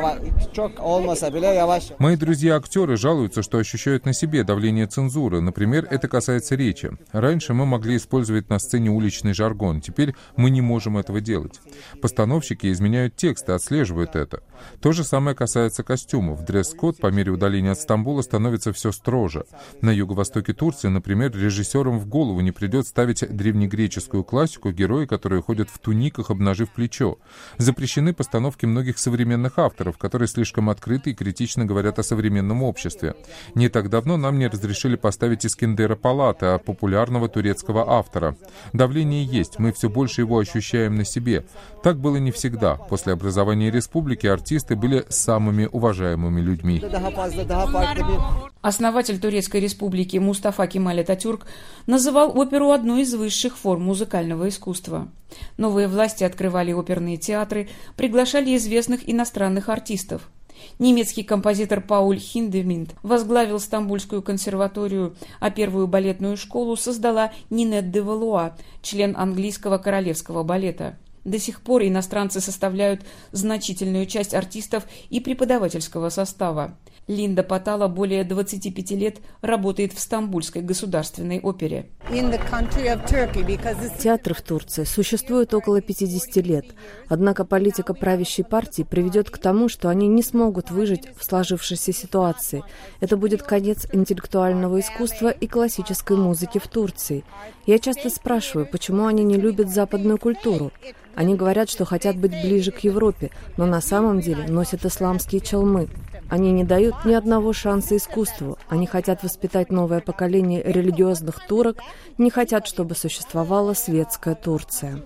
Мои друзья-актеры жалуются, что ощущают на себе давление цензуры. Например, это касается речи. Раньше мы могли использовать на сцене уличный жаргон, теперь мы не можем этого делать. Постановщики изменяют текст и отслеживают это. То же самое касается костюмов. Дресс-код по мере удаления от Стамбула становится все строже. На юго-востоке Турции, например, режиссерам в голову не придет ставить древнегреческую классику, герои, которые ходят в туниках, обнажив плечо. Запрещены постановки многих современных авторов, которые слишком открыты и критично говорят о современном обществе. Не так давно нам не разрешили поставить Искендера Палата, популярного турецкого автора. Давление есть, мы все больше его ощущаем на себе. Так было не всегда. После образования республики артисты были самыми уважаемыми людьми. Основатель Турецкой республики Мустафа Кемаль Ататюрк называл оперу одной из высших форм музыкального искусства. Новые власти открывали оперные театры, приглашали известных иностранных артистов. Немецкий композитор Пауль Хиндеминд возглавил Стамбульскую консерваторию, а первую балетную школу создала Нинет де Валуа, член английского королевского балета. До сих пор иностранцы составляют значительную часть артистов и преподавательского состава. Линда Патала более двадцати пяти лет работает в Стамбульской государственной опере. Театры в Турции существуют около пятидесяти лет, однако политика правящей партии приведет к тому, что они не смогут выжить в сложившейся ситуации. Это будет конец интеллектуального искусства и классической музыки в Турции. Я часто спрашиваю, почему они не любят западную культуру. Они говорят, что хотят быть ближе к Европе, но на самом деле носят исламские чалмы. Они не дают ни одного шанса искусству. Они хотят воспитать новое поколение религиозных турок, не хотят, чтобы существовала светская Турция.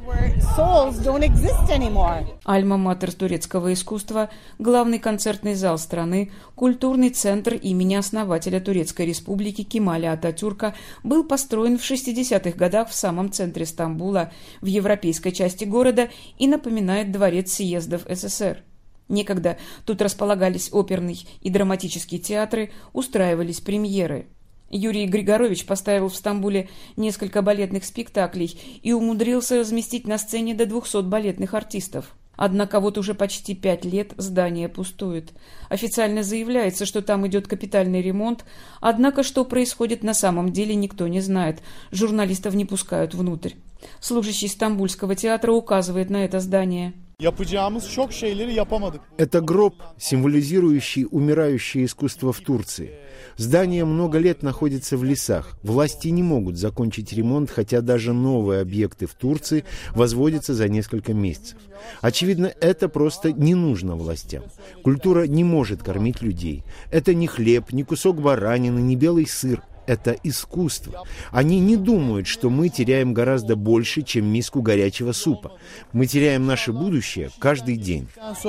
Альма-матер турецкого искусства, главный концертный зал страны, культурный центр имени основателя Турецкой республики Кемаля Ататюрка был построен в шестидесятых годах в самом центре Стамбула, в европейской части города, и напоминает дворец съездов СССР. Некогда тут располагались оперный и драматические театры, устраивались премьеры. Юрий Григорович поставил в Стамбуле несколько балетных спектаклей и умудрился разместить на сцене до двухсот балетных артистов. Однако вот уже почти пять лет здание пустует. Официально заявляется, что там идет капитальный ремонт, однако что происходит на самом деле, никто не знает. Журналистов не пускают внутрь. Служащий Стамбульского театра указывает на это здание. Это гроб, символизирующий умирающее искусство в Турции. Здание много лет находится в лесах. Власти не могут закончить ремонт, хотя даже новые объекты в Турции возводятся за несколько месяцев. Очевидно, это просто не нужно властям. Культура не может кормить людей. Это не хлеб, не кусок баранины, не белый сыр. Это искусство. Они не думают, что мы теряем гораздо больше, чем миску горячего супа. Мы теряем наше будущее каждый день.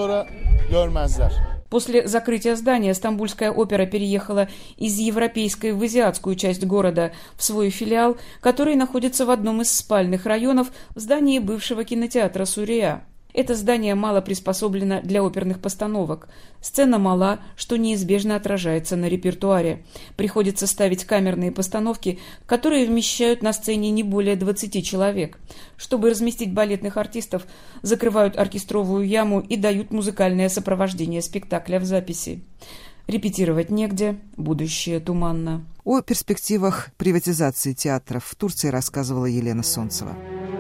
После закрытия здания Стамбульская опера переехала из европейской в азиатскую часть города в свой филиал, который находится в одном из спальных районов в здании бывшего кинотеатра «Сурия». Это здание мало приспособлено для оперных постановок. Сцена мала, что неизбежно отражается на репертуаре. Приходится ставить камерные постановки, которые вмещают на сцене не более двадцати человек. Чтобы разместить балетных артистов, закрывают оркестровую яму и дают музыкальное сопровождение спектакля в записи. Репетировать негде, будущее туманно. О перспективах приватизации театров в Турции рассказывала Елена Солнцева.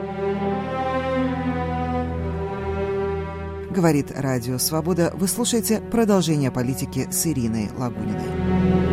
Говорит Радио Свобода. Вы слушаете продолжение политики с Ириной Лагуниной.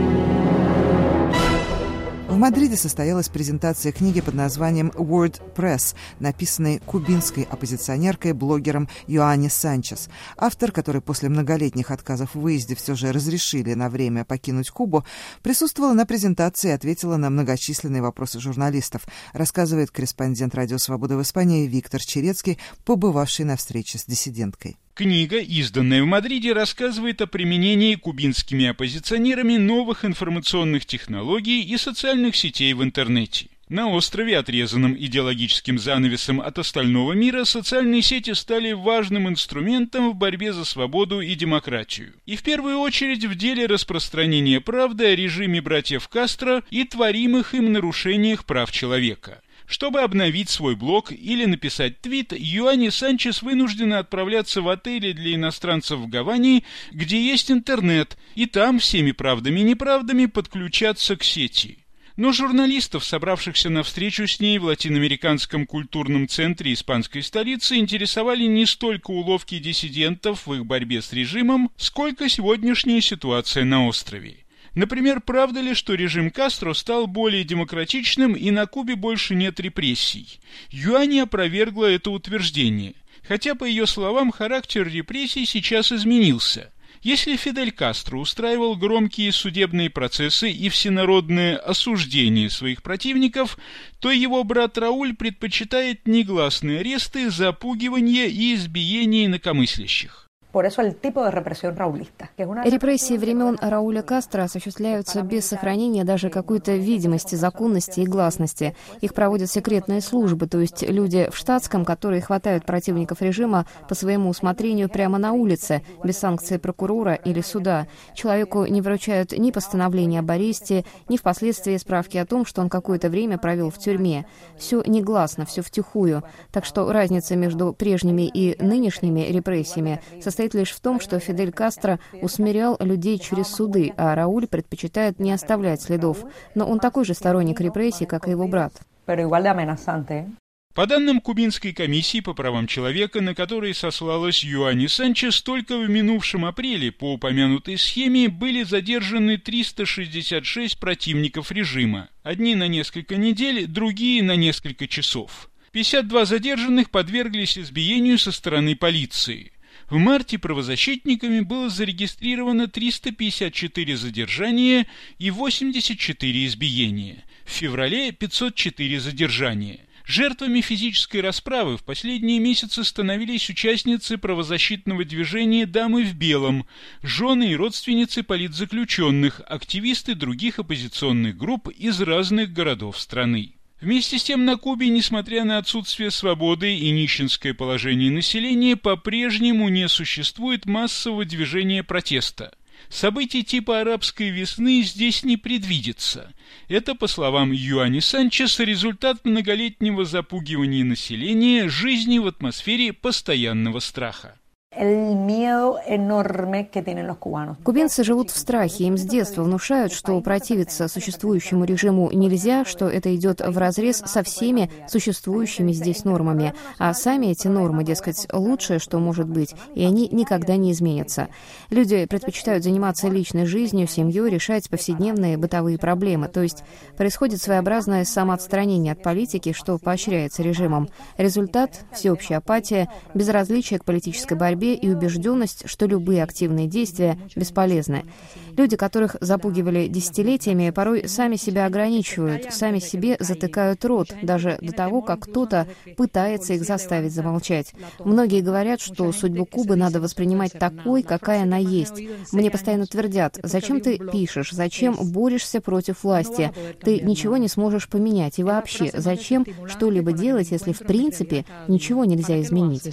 В Мадриде состоялась презентация книги под названием «WordPress», написанной кубинской оппозиционеркой, блогером Йоанни Санчес. Автор, который после многолетних отказов в выезде все же разрешили на время покинуть Кубу, присутствовала на презентации и ответила на многочисленные вопросы журналистов, рассказывает корреспондент Радио Свобода в Испании Виктор Черецкий, побывавший на встрече с диссиденткой. Книга, изданная в Мадриде, рассказывает о применении кубинскими оппозиционерами новых информационных технологий и социальных сетей в интернете. На острове, отрезанном идеологическим занавесом от остального мира, социальные сети стали важным инструментом в борьбе за свободу и демократию. И в первую очередь в деле распространения правды о режиме братьев Кастро и творимых им нарушениях прав человека. Чтобы обновить свой блог или написать твит, Йоанни Санчес вынуждена отправляться в отели для иностранцев в Гаване, где есть интернет, и там всеми правдами и неправдами подключаться к сети. Но журналистов, собравшихся на встречу с ней в латиноамериканском культурном центре испанской столицы, интересовали не столько уловки диссидентов в их борьбе с режимом, сколько сегодняшняя ситуация на острове. Например, правда ли, что режим Кастро стал более демократичным и на Кубе больше нет репрессий? Йоанни опровергла это утверждение, хотя, по ее словам, характер репрессий сейчас изменился. Если Фидель Кастро устраивал громкие судебные процессы и всенародное осуждение своих противников, то его брат Рауль предпочитает негласные аресты, запугивание и избиение инакомыслящих. Репрессии времен Рауля Кастро осуществляются без сохранения даже какой-то видимости, законности и гласности. Их проводят секретные службы, то есть люди в штатском, которые хватают противников режима по своему усмотрению прямо на улице, без санкции прокурора или суда. Человеку не вручают ни постановления об аресте, ни впоследствии справки о том, что он какое-то время провел в тюрьме. Все негласно, все втихую. Так что разница между прежними и нынешними репрессиями состоит лишь в том, что Фидель Кастро усмирял людей через суды, а Рауль предпочитает не оставлять следов. Но он такой же сторонник репрессий, как и его брат. По данным Кубинской комиссии по правам человека, на которой сослалась Йоанни Санчес, только в минувшем апреле по упомянутой схеме были задержаны триста шестьдесят шесть противников режима. Одни на несколько недель, другие на несколько часов. пятьдесят два задержанных подверглись избиению со стороны полиции. В марте правозащитниками было зарегистрировано триста пятьдесят четыре задержания и восемьдесят четыре избиения. В феврале пятьсот четыре задержания. Жертвами физической расправы в последние месяцы становились участницы правозащитного движения «Дамы в белом», жены и родственницы политзаключенных, активисты других оппозиционных групп из разных городов страны. Вместе с тем на Кубе, несмотря на отсутствие свободы и нищенское положение населения, по-прежнему не существует массового движения протеста. Событий типа арабской весны здесь не предвидится. Это, по словам Йоанни Санчес, результат многолетнего запугивания населения, жизни в атмосфере постоянного страха. Кубинцы живут в страхе. Им с детства внушают, что противиться существующему режиму нельзя, что это идет вразрез со всеми существующими здесь нормами. А сами эти нормы, дескать, лучшее, что может быть, и они никогда не изменятся. Люди предпочитают заниматься личной жизнью, семьей, решать повседневные бытовые проблемы. То есть происходит своеобразное самоотстранение от политики, что поощряется режимом. Результат – всеобщая апатия, безразличие к политической борьбе и убежденность, что любые активные действия бесполезны. Люди, которых запугивали десятилетиями, порой сами себя ограничивают, сами себе затыкают рот, даже до того, как кто-то пытается их заставить замолчать. Многие говорят, что судьбу Кубы надо воспринимать такой, какая она есть. Мне постоянно твердят: зачем ты пишешь, зачем борешься против власти? Ты ничего не сможешь поменять. И вообще, зачем что-либо делать, если в принципе ничего нельзя изменить?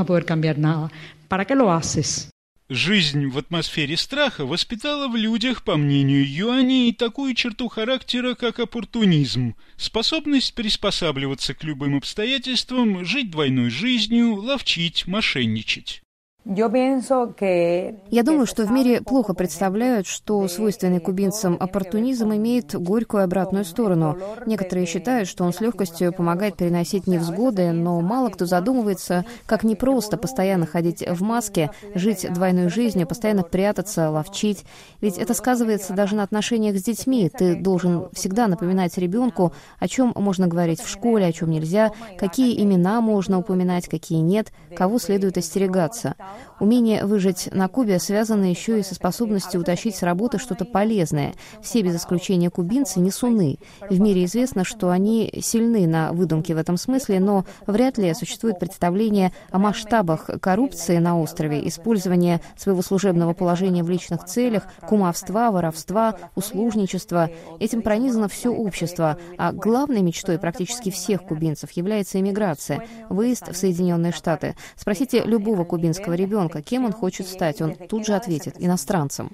Жизнь в атмосфере страха воспитала в людях, по мнению Юани, и такую черту характера, как оппортунизм, способность приспосабливаться к любым обстоятельствам, жить двойной жизнью, ловчить, мошенничать. Я думаю, что в мире плохо представляют, что свойственный кубинцам оппортунизм имеет горькую обратную сторону. Некоторые считают, что он с легкостью помогает переносить невзгоды, но мало кто задумывается, как непросто постоянно ходить в маске, жить двойной жизнью, постоянно прятаться, ловчить. Ведь это сказывается даже на отношениях с детьми. Ты должен всегда напоминать ребенку, о чем можно говорить в школе, о чем нельзя, какие имена можно упоминать, какие нет, кого следует остерегаться. Умение выжить на Кубе связано еще и со способностью утащить с работы что-то полезное. Все без исключения кубинцы несуны. В мире известно, что они сильны на выдумки в этом смысле, но вряд ли существует представление о масштабах коррупции на острове, использования своего служебного положения в личных целях, кумовства, воровства, услужничества. Этим пронизано все общество, а главной мечтой практически всех кубинцев является эмиграция, выезд в Соединенные Штаты. Спросите любого кубинского ребенка, кем он хочет стать, он тут же ответит: иностранцем.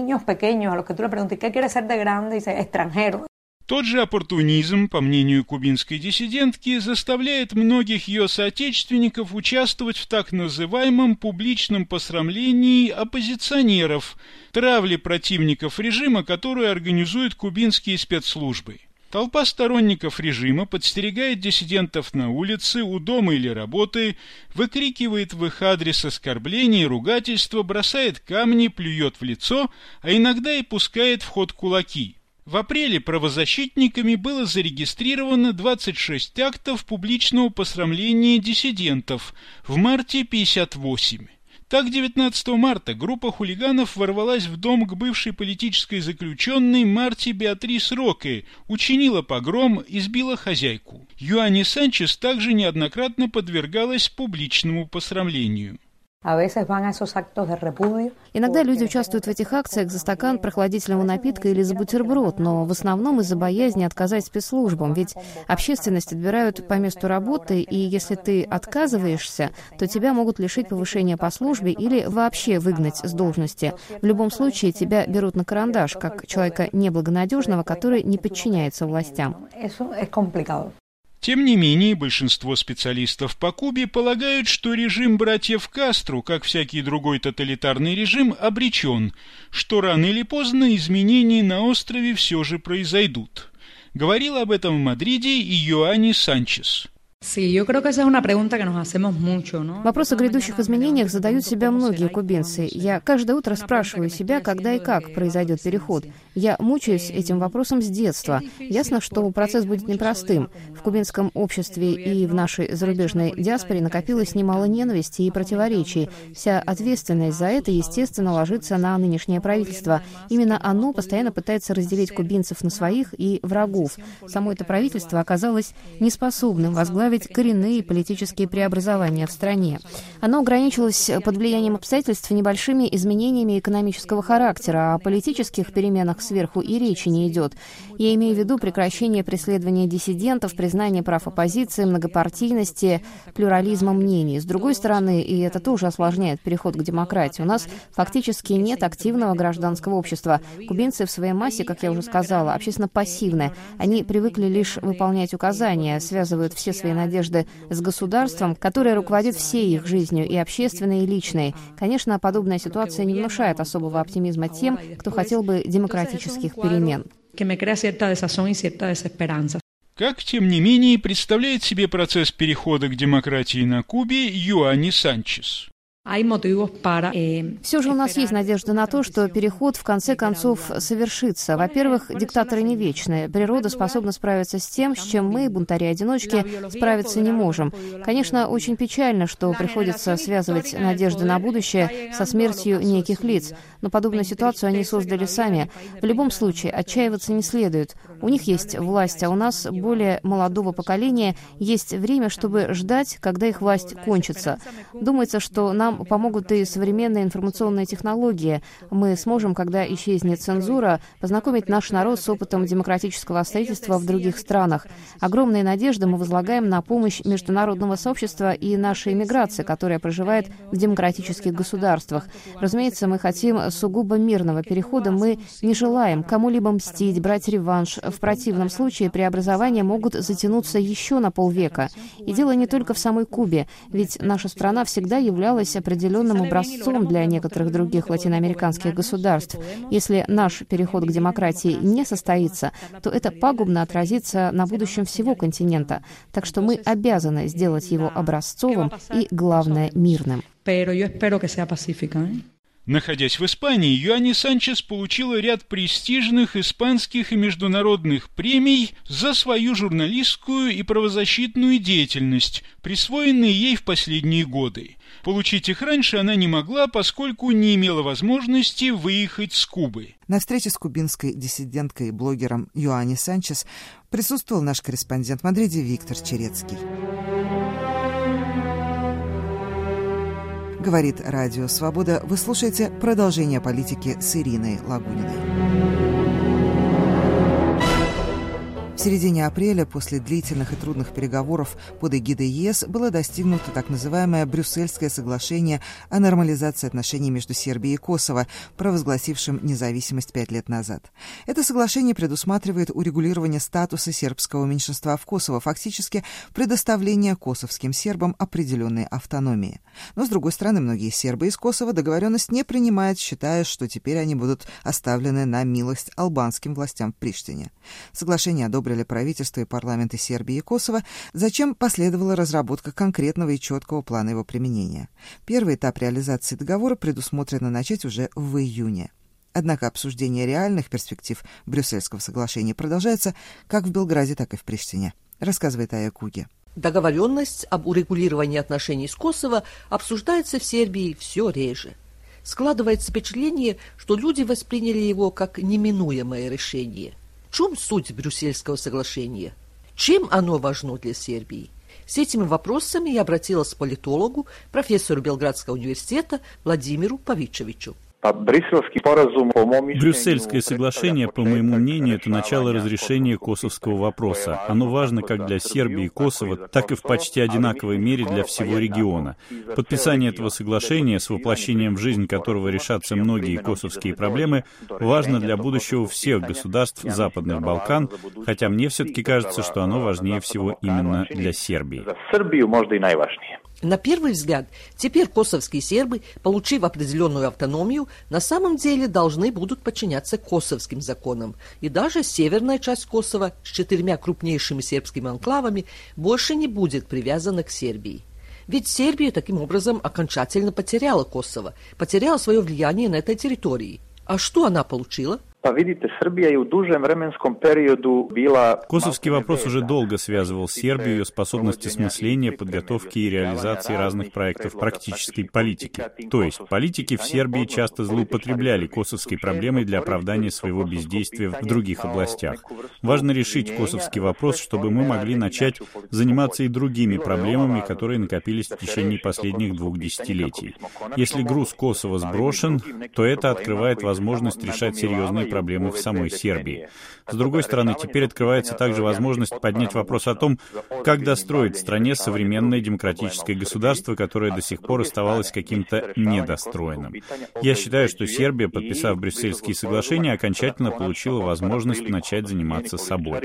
Тот же оппортунизм, по мнению кубинской диссидентки, заставляет многих ее соотечественников участвовать в так называемом публичном посрамлении оппозиционеров, травле противников режима, которую организуют кубинские спецслужбы. Толпа сторонников режима подстерегает диссидентов на улице, у дома или работы, выкрикивает в их адрес оскорбления и ругательства, бросает камни, плюет в лицо, а иногда и пускает в ход кулаки. В апреле правозащитниками было зарегистрировано двадцать шесть актов публичного посрамления диссидентов, в марте пятьдесят восемь. Так, девятнадцатого марта группа хулиганов ворвалась в дом к бывшей политической заключенной Марте Беатрис Роке, учинила погром, избила хозяйку. Юани Санчес также неоднократно подвергалась публичному посрамлению. Иногда люди участвуют в этих акциях за стакан прохладительного напитка или за бутерброд, но в основном из-за боязни отказать спецслужбам, ведь общественность отбирают по месту работы, и если ты отказываешься, то тебя могут лишить повышения по службе или вообще выгнать с должности. В любом случае тебя берут на карандаш, как человека неблагонадежного, который не подчиняется властям. Тем не менее, большинство специалистов по Кубе полагают, что режим братьев Кастро, как всякий другой тоталитарный режим, обречен, что рано или поздно изменения на острове все же произойдут. Говорил об этом в Мадриде и Юани Санчес. Вопрос о грядущих изменениях задают себя многие кубинцы. Я каждое утро спрашиваю себя, когда и как произойдет переход. Я мучаюсь этим вопросом с детства. Ясно, что процесс будет непростым. В кубинском обществе и в нашей зарубежной диаспоре накопилось немало ненависти и противоречий. Вся ответственность за это, естественно, ложится на нынешнее правительство. Именно оно постоянно пытается разделить кубинцев на своих и врагов. Само это правительство оказалось неспособным возглавить коренные политические преобразования в стране. Оно ограничилось под влиянием обстоятельств небольшими изменениями экономического характера, а о политических переменах сверху и речи не идет. Я имею в виду прекращение преследования диссидентов, признание прав оппозиции, многопартийности, плюрализма мнений. С другой стороны, и это тоже осложняет переход к демократии, у нас фактически нет активного гражданского общества. Кубинцы в своей массе, как я уже сказала, общественно пассивны. Они привыкли лишь выполнять указания, связывают все свои надежды с государством, которое руководит всей их жизнью, и общественной, и личной. Конечно, подобная ситуация не внушает особого оптимизма тем, кто хотел бы демократических перемен. Как, тем не менее, представляет себе процесс перехода к демократии на Кубе Йоанни Санчес? Все же у нас есть надежда на то, что переход в конце концов совершится. Во-первых, диктаторы не вечные. Природа способна справиться с тем, с чем мы, бунтари-одиночки, справиться не можем. Конечно, очень печально, что приходится связывать надежды на будущее со смертью неких лиц. Но подобную ситуацию они создали сами. В любом случае, отчаиваться не следует. У них есть власть, а у нас, более молодого поколения, есть время, чтобы ждать, когда их власть кончится. Думается, что нам помогут и современные информационные технологии. Мы сможем, когда исчезнет цензура, познакомить наш народ с опытом демократического строительства в других странах. Огромные надежды мы возлагаем на помощь международного сообщества и нашей эмиграции, которая проживает в демократических государствах. Разумеется, мы хотим сугубо мирного перехода. Мы не желаем кому-либо мстить, брать реванш. В противном случае преобразования могут затянуться еще на полвека. И дело не только в самой Кубе, ведь наша страна всегда являлась определенным образцом для некоторых других латиноамериканских государств. Если наш переход к демократии не состоится, то это пагубно отразится на будущем всего континента. Так что мы обязаны сделать его образцовым и, главное, мирным. Находясь в Испании, Йоанни Санчес получила ряд престижных испанских и международных премий за свою журналистскую и правозащитную деятельность, присвоенные ей в последние годы. Получить их раньше она не могла, поскольку не имела возможности выехать с Кубы. На встрече с кубинской диссиденткой и блогером Йоанни Санчес присутствовал наш корреспондент в Мадриде Виктор Черецкий. Говорит Радио Свобода. Вы слушаете продолжение политики с Ириной Лагуниной. В середине апреля, после длительных и трудных переговоров под эгидой ЕС, было достигнуто так называемое Брюссельское соглашение о нормализации отношений между Сербией и Косово, провозгласившим независимость пять лет назад. Это соглашение предусматривает урегулирование статуса сербского меньшинства в Косово, фактически предоставление косовским сербам определенной автономии. Но, с другой стороны, многие сербы из Косово договоренность не принимают, считая, что теперь они будут оставлены на милость албанским властям в Приштине. Соглашение одобрили правительство и парламенты Сербии и Косово, зачем последовала разработка конкретного и четкого плана его применения. Первый этап реализации договора предусмотрено начать уже в июне. Однако обсуждение реальных перспектив Брюссельского соглашения продолжается как в Белграде, так и в Приштине, рассказывает Ая Куги. Договоренность об урегулировании отношений с Косово обсуждается в Сербии все реже. Складывается впечатление, что люди восприняли его как неминуемое решение. В чем суть Брюссельского соглашения? Чем оно важно для Сербии? С этими вопросами я обратилась к политологу, профессору Белградского университета Владимиру Павичевичу. Брюссельское соглашение, по моему мнению, это начало разрешения косовского вопроса. Оно важно как для Сербии и Косово, так и в почти одинаковой мере для всего региона. Подписание этого соглашения, с воплощением в жизнь которого решатся многие косовские проблемы, важно для будущего всех государств Западных Балкан, хотя мне все-таки кажется, что оно важнее всего именно для Сербии. На первый взгляд, теперь косовские сербы, получив определенную автономию, на самом деле должны будут подчиняться косовским законам. И даже северная часть Косово с четырьмя крупнейшими сербскими анклавами больше не будет привязана к Сербии. Ведь Сербия таким образом окончательно потеряла Косово, потеряла свое влияние на этой территории. А что она получила? Косовский вопрос уже долго связывал Сербию, ее способность осмысления, подготовки и реализации разных проектов практической политики. То есть политики в Сербии часто злоупотребляли косовской проблемой для оправдания своего бездействия в других областях. Важно решить косовский вопрос, чтобы мы могли начать заниматься и другими проблемами, которые накопились в течение последних двух десятилетий. Если груз Косово сброшен, то это открывает возможность решать серьезные проблемы в самой Сербии. С другой стороны, теперь открывается также возможность поднять вопрос о том, как достроить в стране современное демократическое государство, которое до сих пор оставалось каким-то недостроенным. Я считаю, что Сербия, подписав Брюссельские соглашения, окончательно получила возможность начать заниматься собой.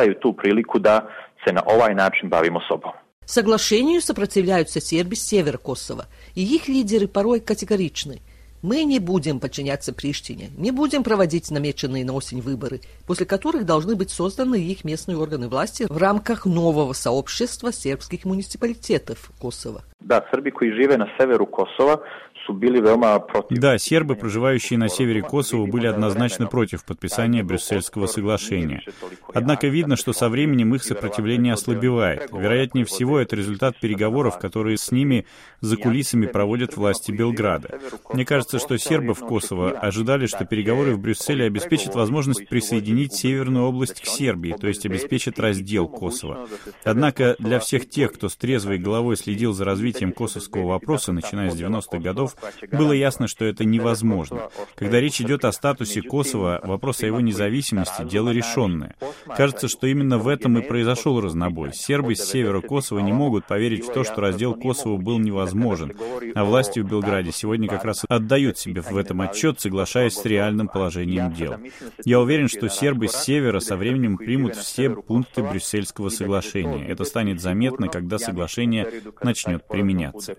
Соглашению сопротивляются сербы с севера Косово, и их лидеры порой категоричны. Мы не будем подчиняться Приштине, не будем проводить намеченные на осень выборы, после которых должны быть созданы их местные органы власти в рамках нового сообщества сербских муниципалитетов Косово. Да, Серби, которые живут на северу Косово, Да, сербы, проживающие на севере Косово, были однозначно против подписания Брюссельского соглашения. Однако видно, что со временем их сопротивление ослабевает. Вероятнее всего, это результат переговоров, которые с ними за кулисами проводят власти Белграда. Мне кажется, что сербы в Косово ожидали, что переговоры в Брюсселе обеспечат возможность присоединить Северную область к Сербии, то есть обеспечат раздел Косово. Однако для всех тех, кто с трезвой головой следил за развитием косовского вопроса, начиная с девяностых годов, было ясно, что это невозможно. Когда речь идет о статусе Косово, вопрос о его независимости – дело решенное. Кажется, что именно в этом и произошел разнобой. Сербы с севера Косово не могут поверить в то, что раздел Косово был невозможен, а власти в Белграде сегодня как раз отдают себе в этом отчет, соглашаясь с реальным положением дел. Я уверен, что сербы с севера со временем примут все пункты Брюссельского соглашения. Это станет заметно, когда соглашение начнет применяться.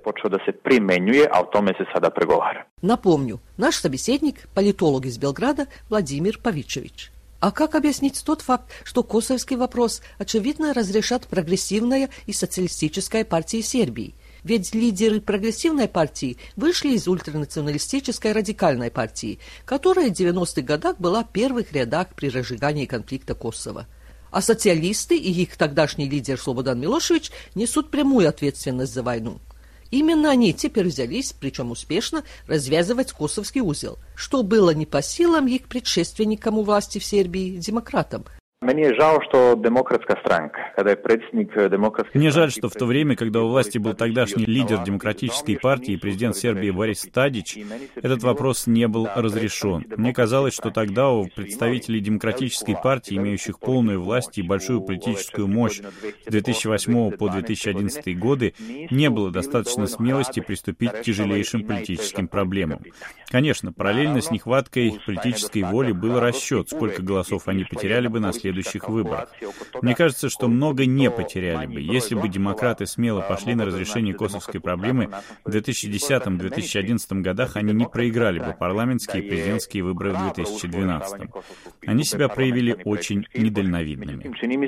Напомню, наш собеседник – политолог из Белграда Владимир Павичевич. А как объяснить тот факт, что косовский вопрос очевидно разрешат прогрессивная и социалистическая партии Сербии? Ведь лидеры прогрессивной партии вышли из ультранационалистической радикальной партии, которая в девяностых годах была в первых рядах при разжигании конфликта Косово. А социалисты и их тогдашний лидер Слободан Милошевич несут прямую ответственность за войну. Именно они теперь взялись, причем успешно, развязывать косовский узел, что было не по силам их предшественникам у власти в Сербии, демократам. Мне жаль, что демократская странка, когда председник демократской... Мне жаль, что в то время, когда у власти был тогдашний лидер демократической партии и президент Сербии Борис Тадич, этот вопрос не был разрешен. Мне казалось, что тогда у представителей демократической партии, имеющих полную власть и большую политическую мощь с две тысячи восьмого по две тысячи одиннадцатый годы, не было достаточно смелости приступить к тяжелейшим политическим проблемам. Конечно, параллельно с нехваткой политической воли был расчет, сколько голосов они потеряли бы на следующий следующих выборах. Мне кажется, что много не потеряли бы, если бы демократы смело пошли на разрешение косовской проблемы. В две тысячи десятом — две тысячи одиннадцатом годах они не проиграли бы парламентские и президентские выборы в две тысячи двенадцатом. Они себя проявили очень недальновидными.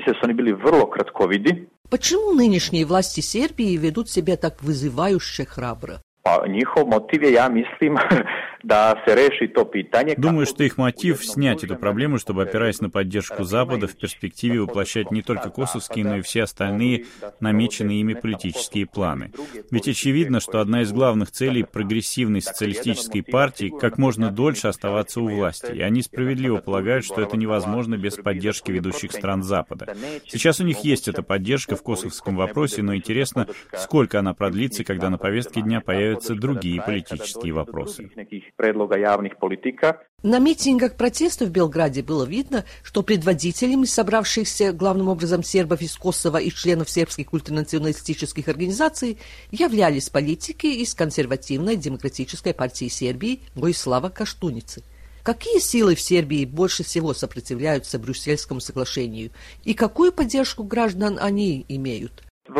Почему нынешние власти Сербии ведут себя так вызывающе храбро? Njihov motiv je, ja mislim, da se reši to pitanje. Думаю, что их мотив — снять эту проблему, чтобы, опираясь на поддержку Запада, в перспективе воплощать не только косовские, но и все остальные намеченные ими политические планы. Ведь очевидно, что одна из главных целей прогрессивной социалистической партии — как можно дольше оставаться у власти, и они справедливо полагают, что это невозможно без поддержки ведущих стран Запада. Сейчас у них есть эта поддержка в косовском вопросе, но интересно, сколько она продлится, когда на повестке дня появится другие политические вопросы. На митингах протеста в Белграде было видно, что предводителями собравшихся главным образом сербов из Косово и членов сербских ультранационалистических организаций являлись политики из консервативной демократической партии Сербии Воислава Каштуницы. Какие силы в Сербии больше всего сопротивляются Брюссельскому соглашению и какую поддержку граждан они имеют?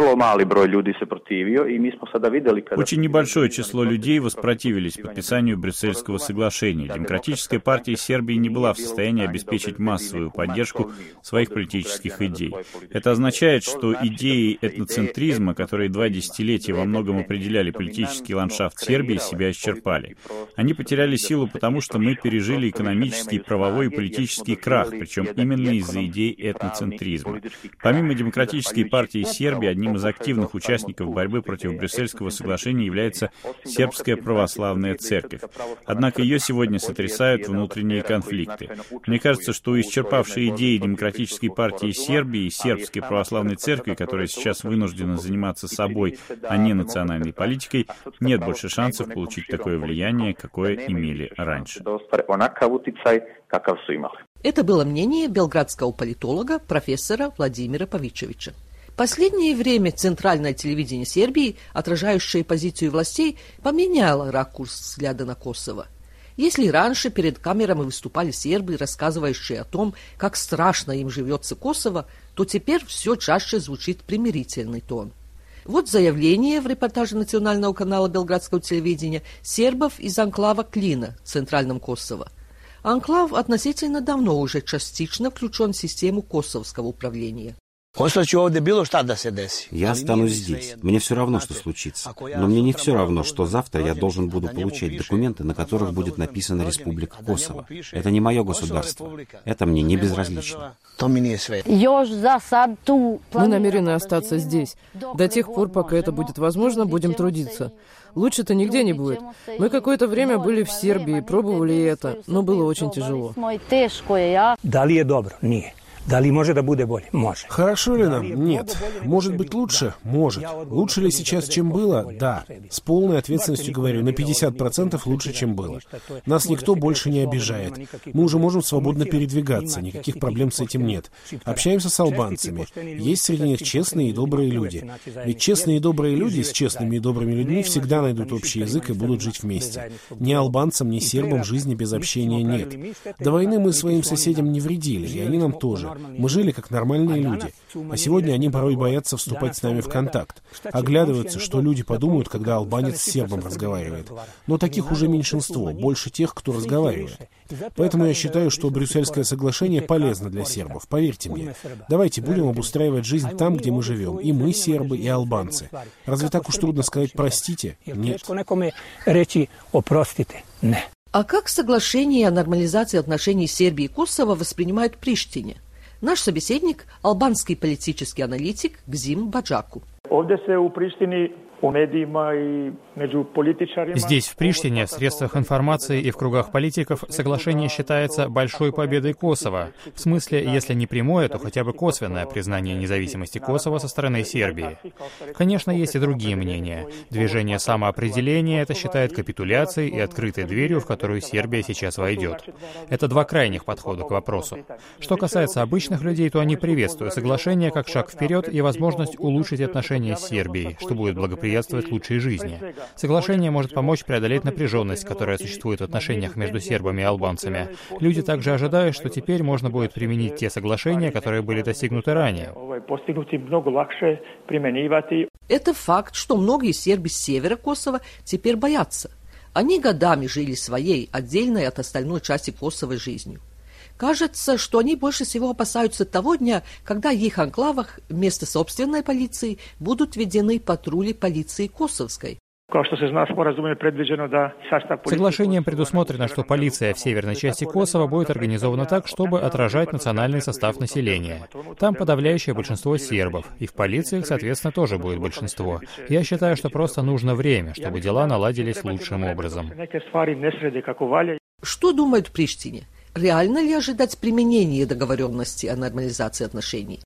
Очень небольшое число людей воспротивились подписанию Брюссельского соглашения. Демократическая партия Сербии не была в состоянии обеспечить массовую поддержку своих политических идей. Это означает, что идеи этноцентризма, которые два десятилетия во многом определяли политический ландшафт Сербии, себя исчерпали. Они потеряли силу потому, что мы пережили экономический, правовой и политический крах, причем именно из-за идей этноцентризма. Помимо Демократической партии Сербии, одним из активных участников борьбы против Брюссельского соглашения является Сербская православная церковь. Однако ее сегодня сотрясают внутренние конфликты. Мне кажется, что исчерпавшие идеи Демократической партии Сербии и Сербской православной церкви, которая сейчас вынуждена заниматься собой, а не национальной политикой, нет больше шансов получить такое влияние, какое имели раньше. Это было мнение белградского политолога профессора Владимира Павичевича. В последнее время центральное телевидение Сербии, отражающее позицию властей, поменяло ракурс взгляда на Косово. Если раньше перед камерами выступали сербы, рассказывающие о том, как страшно им живется Косово, то теперь все чаще звучит примирительный тон. Вот заявление в репортаже национального канала белградского телевидения сербов из анклава Клина в центральном Косово. Анклав относительно давно уже частично включен в систему косовского управления. Я останусь здесь. Мне все равно, что случится. Но мне не все равно, что завтра я должен буду получать документы, на которых будет написано «Республика Косово». Это не мое государство. Это мне не безразлично. Мы намерены остаться здесь. До тех пор, пока это будет возможно, будем трудиться. Лучше-то нигде не будет. Мы какое-то время были в Сербии, пробовали это, но было очень тяжело. Да ли может да буде более? Может. Хорошо ли нам? Нет. Может быть лучше? Может. Лучше ли сейчас, чем было? Да. С полной ответственностью говорю, на пятьдесят процентов лучше, чем было. Нас никто больше не обижает. Мы уже можем свободно передвигаться, никаких проблем с этим нет. Общаемся с албанцами. Есть среди них честные и добрые люди. Ведь честные и добрые люди с честными и добрыми людьми всегда найдут общий язык и будут жить вместе. Ни албанцам, ни сербам жизни без общения нет. До войны мы своим соседям не вредили, и они нам тоже. Мы жили как нормальные люди. А сегодня они порой боятся вступать с нами в контакт. Оглядываются, что люди подумают, когда албанец с сербом разговаривает. Но таких уже меньшинство, больше тех, кто разговаривает. Поэтому я считаю, что Брюссельское соглашение полезно для сербов. Поверьте мне. Давайте будем обустраивать жизнь там, где мы живем. И мы, сербы, и албанцы. Разве так уж трудно сказать «простите»? Нет. А как соглашение о нормализации отношений Сербии и Косово воспринимают в Приштине? Наш собеседник – албанский политический аналитик Гзим Баджаку. Здесь, в Приштине, в средствах информации и в кругах политиков соглашение считается большой победой Косово. В смысле, если не прямое, то хотя бы косвенное признание независимости Косово со стороны Сербии. Конечно, есть и другие мнения. Движение самоопределения это считает капитуляцией и открытой дверью, в которую Сербия сейчас войдет. Это два крайних подхода к вопросу. Что касается обычных людей, то они приветствуют соглашение как шаг вперед и возможность улучшить отношения с Сербией, что будет благоприятствовать лучшей жизни. Соглашение может помочь преодолеть напряженность, которая существует в отношениях между сербами и албанцами. Люди также ожидают, что теперь можно будет применить те соглашения, которые были достигнуты ранее. Это факт, что многие сербы с севера Косово теперь боятся. Они годами жили своей, отдельной от остальной части Косово жизнью. Кажется, что они больше всего опасаются того дня, когда в их анклавах вместо собственной полиции будут введены патрули полиции косовской. Соглашением предусмотрено, что полиция в северной части Косово будет организована так, чтобы отражать национальный состав населения. Там подавляющее большинство сербов, и в полиции, соответственно, тоже будет большинство. Я считаю, что просто нужно время, чтобы дела наладились лучшим образом. Что думают в Приштине? Реально ли ожидать применения договоренности о нормализации отношений?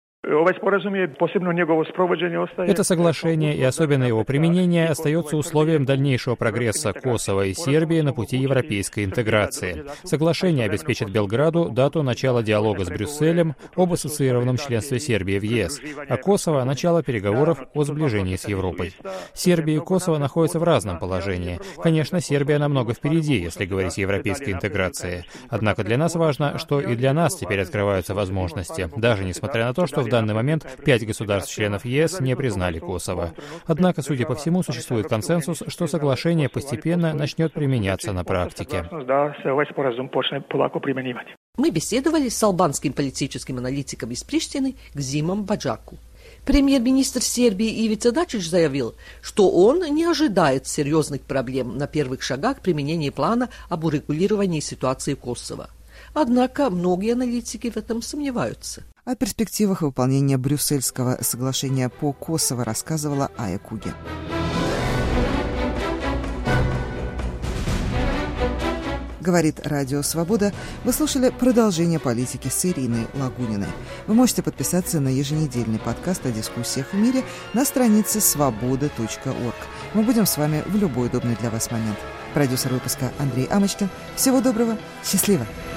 Это соглашение и особенно его применение остается условием дальнейшего прогресса Косово и Сербии на пути европейской интеграции. Соглашение обеспечит Белграду дату начала диалога с Брюсселем об ассоциированном членстве Сербии в ЕС, а Косово — начало переговоров о сближении с Европой. Сербия и Косово находятся в разном положении. Конечно, Сербия намного впереди, если говорить о европейской интеграции. Однако для нас важно, что и для нас теперь открываются возможности, даже несмотря на то, что в В данный момент пять государств-членов ЕС не признали Косово. Однако, судя по всему, существует консенсус, что соглашение постепенно начнет применяться на практике. Мы беседовали с албанским политическим аналитиком из Приштины Гзимом Баджаку. Премьер-министр Сербии Ивица Дачич заявил, что он не ожидает серьезных проблем на первых шагах применения плана об урегулировании ситуации Косово. Однако многие аналитики в этом сомневаются. О перспективах выполнения Брюссельского соглашения по Косово рассказывала Ая Куги. Говорит Радио Свобода. Вы слушали продолжение политики с Ириной Лагуниной. Вы можете подписаться на еженедельный подкаст о дискуссиях в мире на странице свобода точка орг. Мы будем с вами в любой удобный для вас момент. Продюсер выпуска Андрей Амочкин. Всего доброго. Счастливо.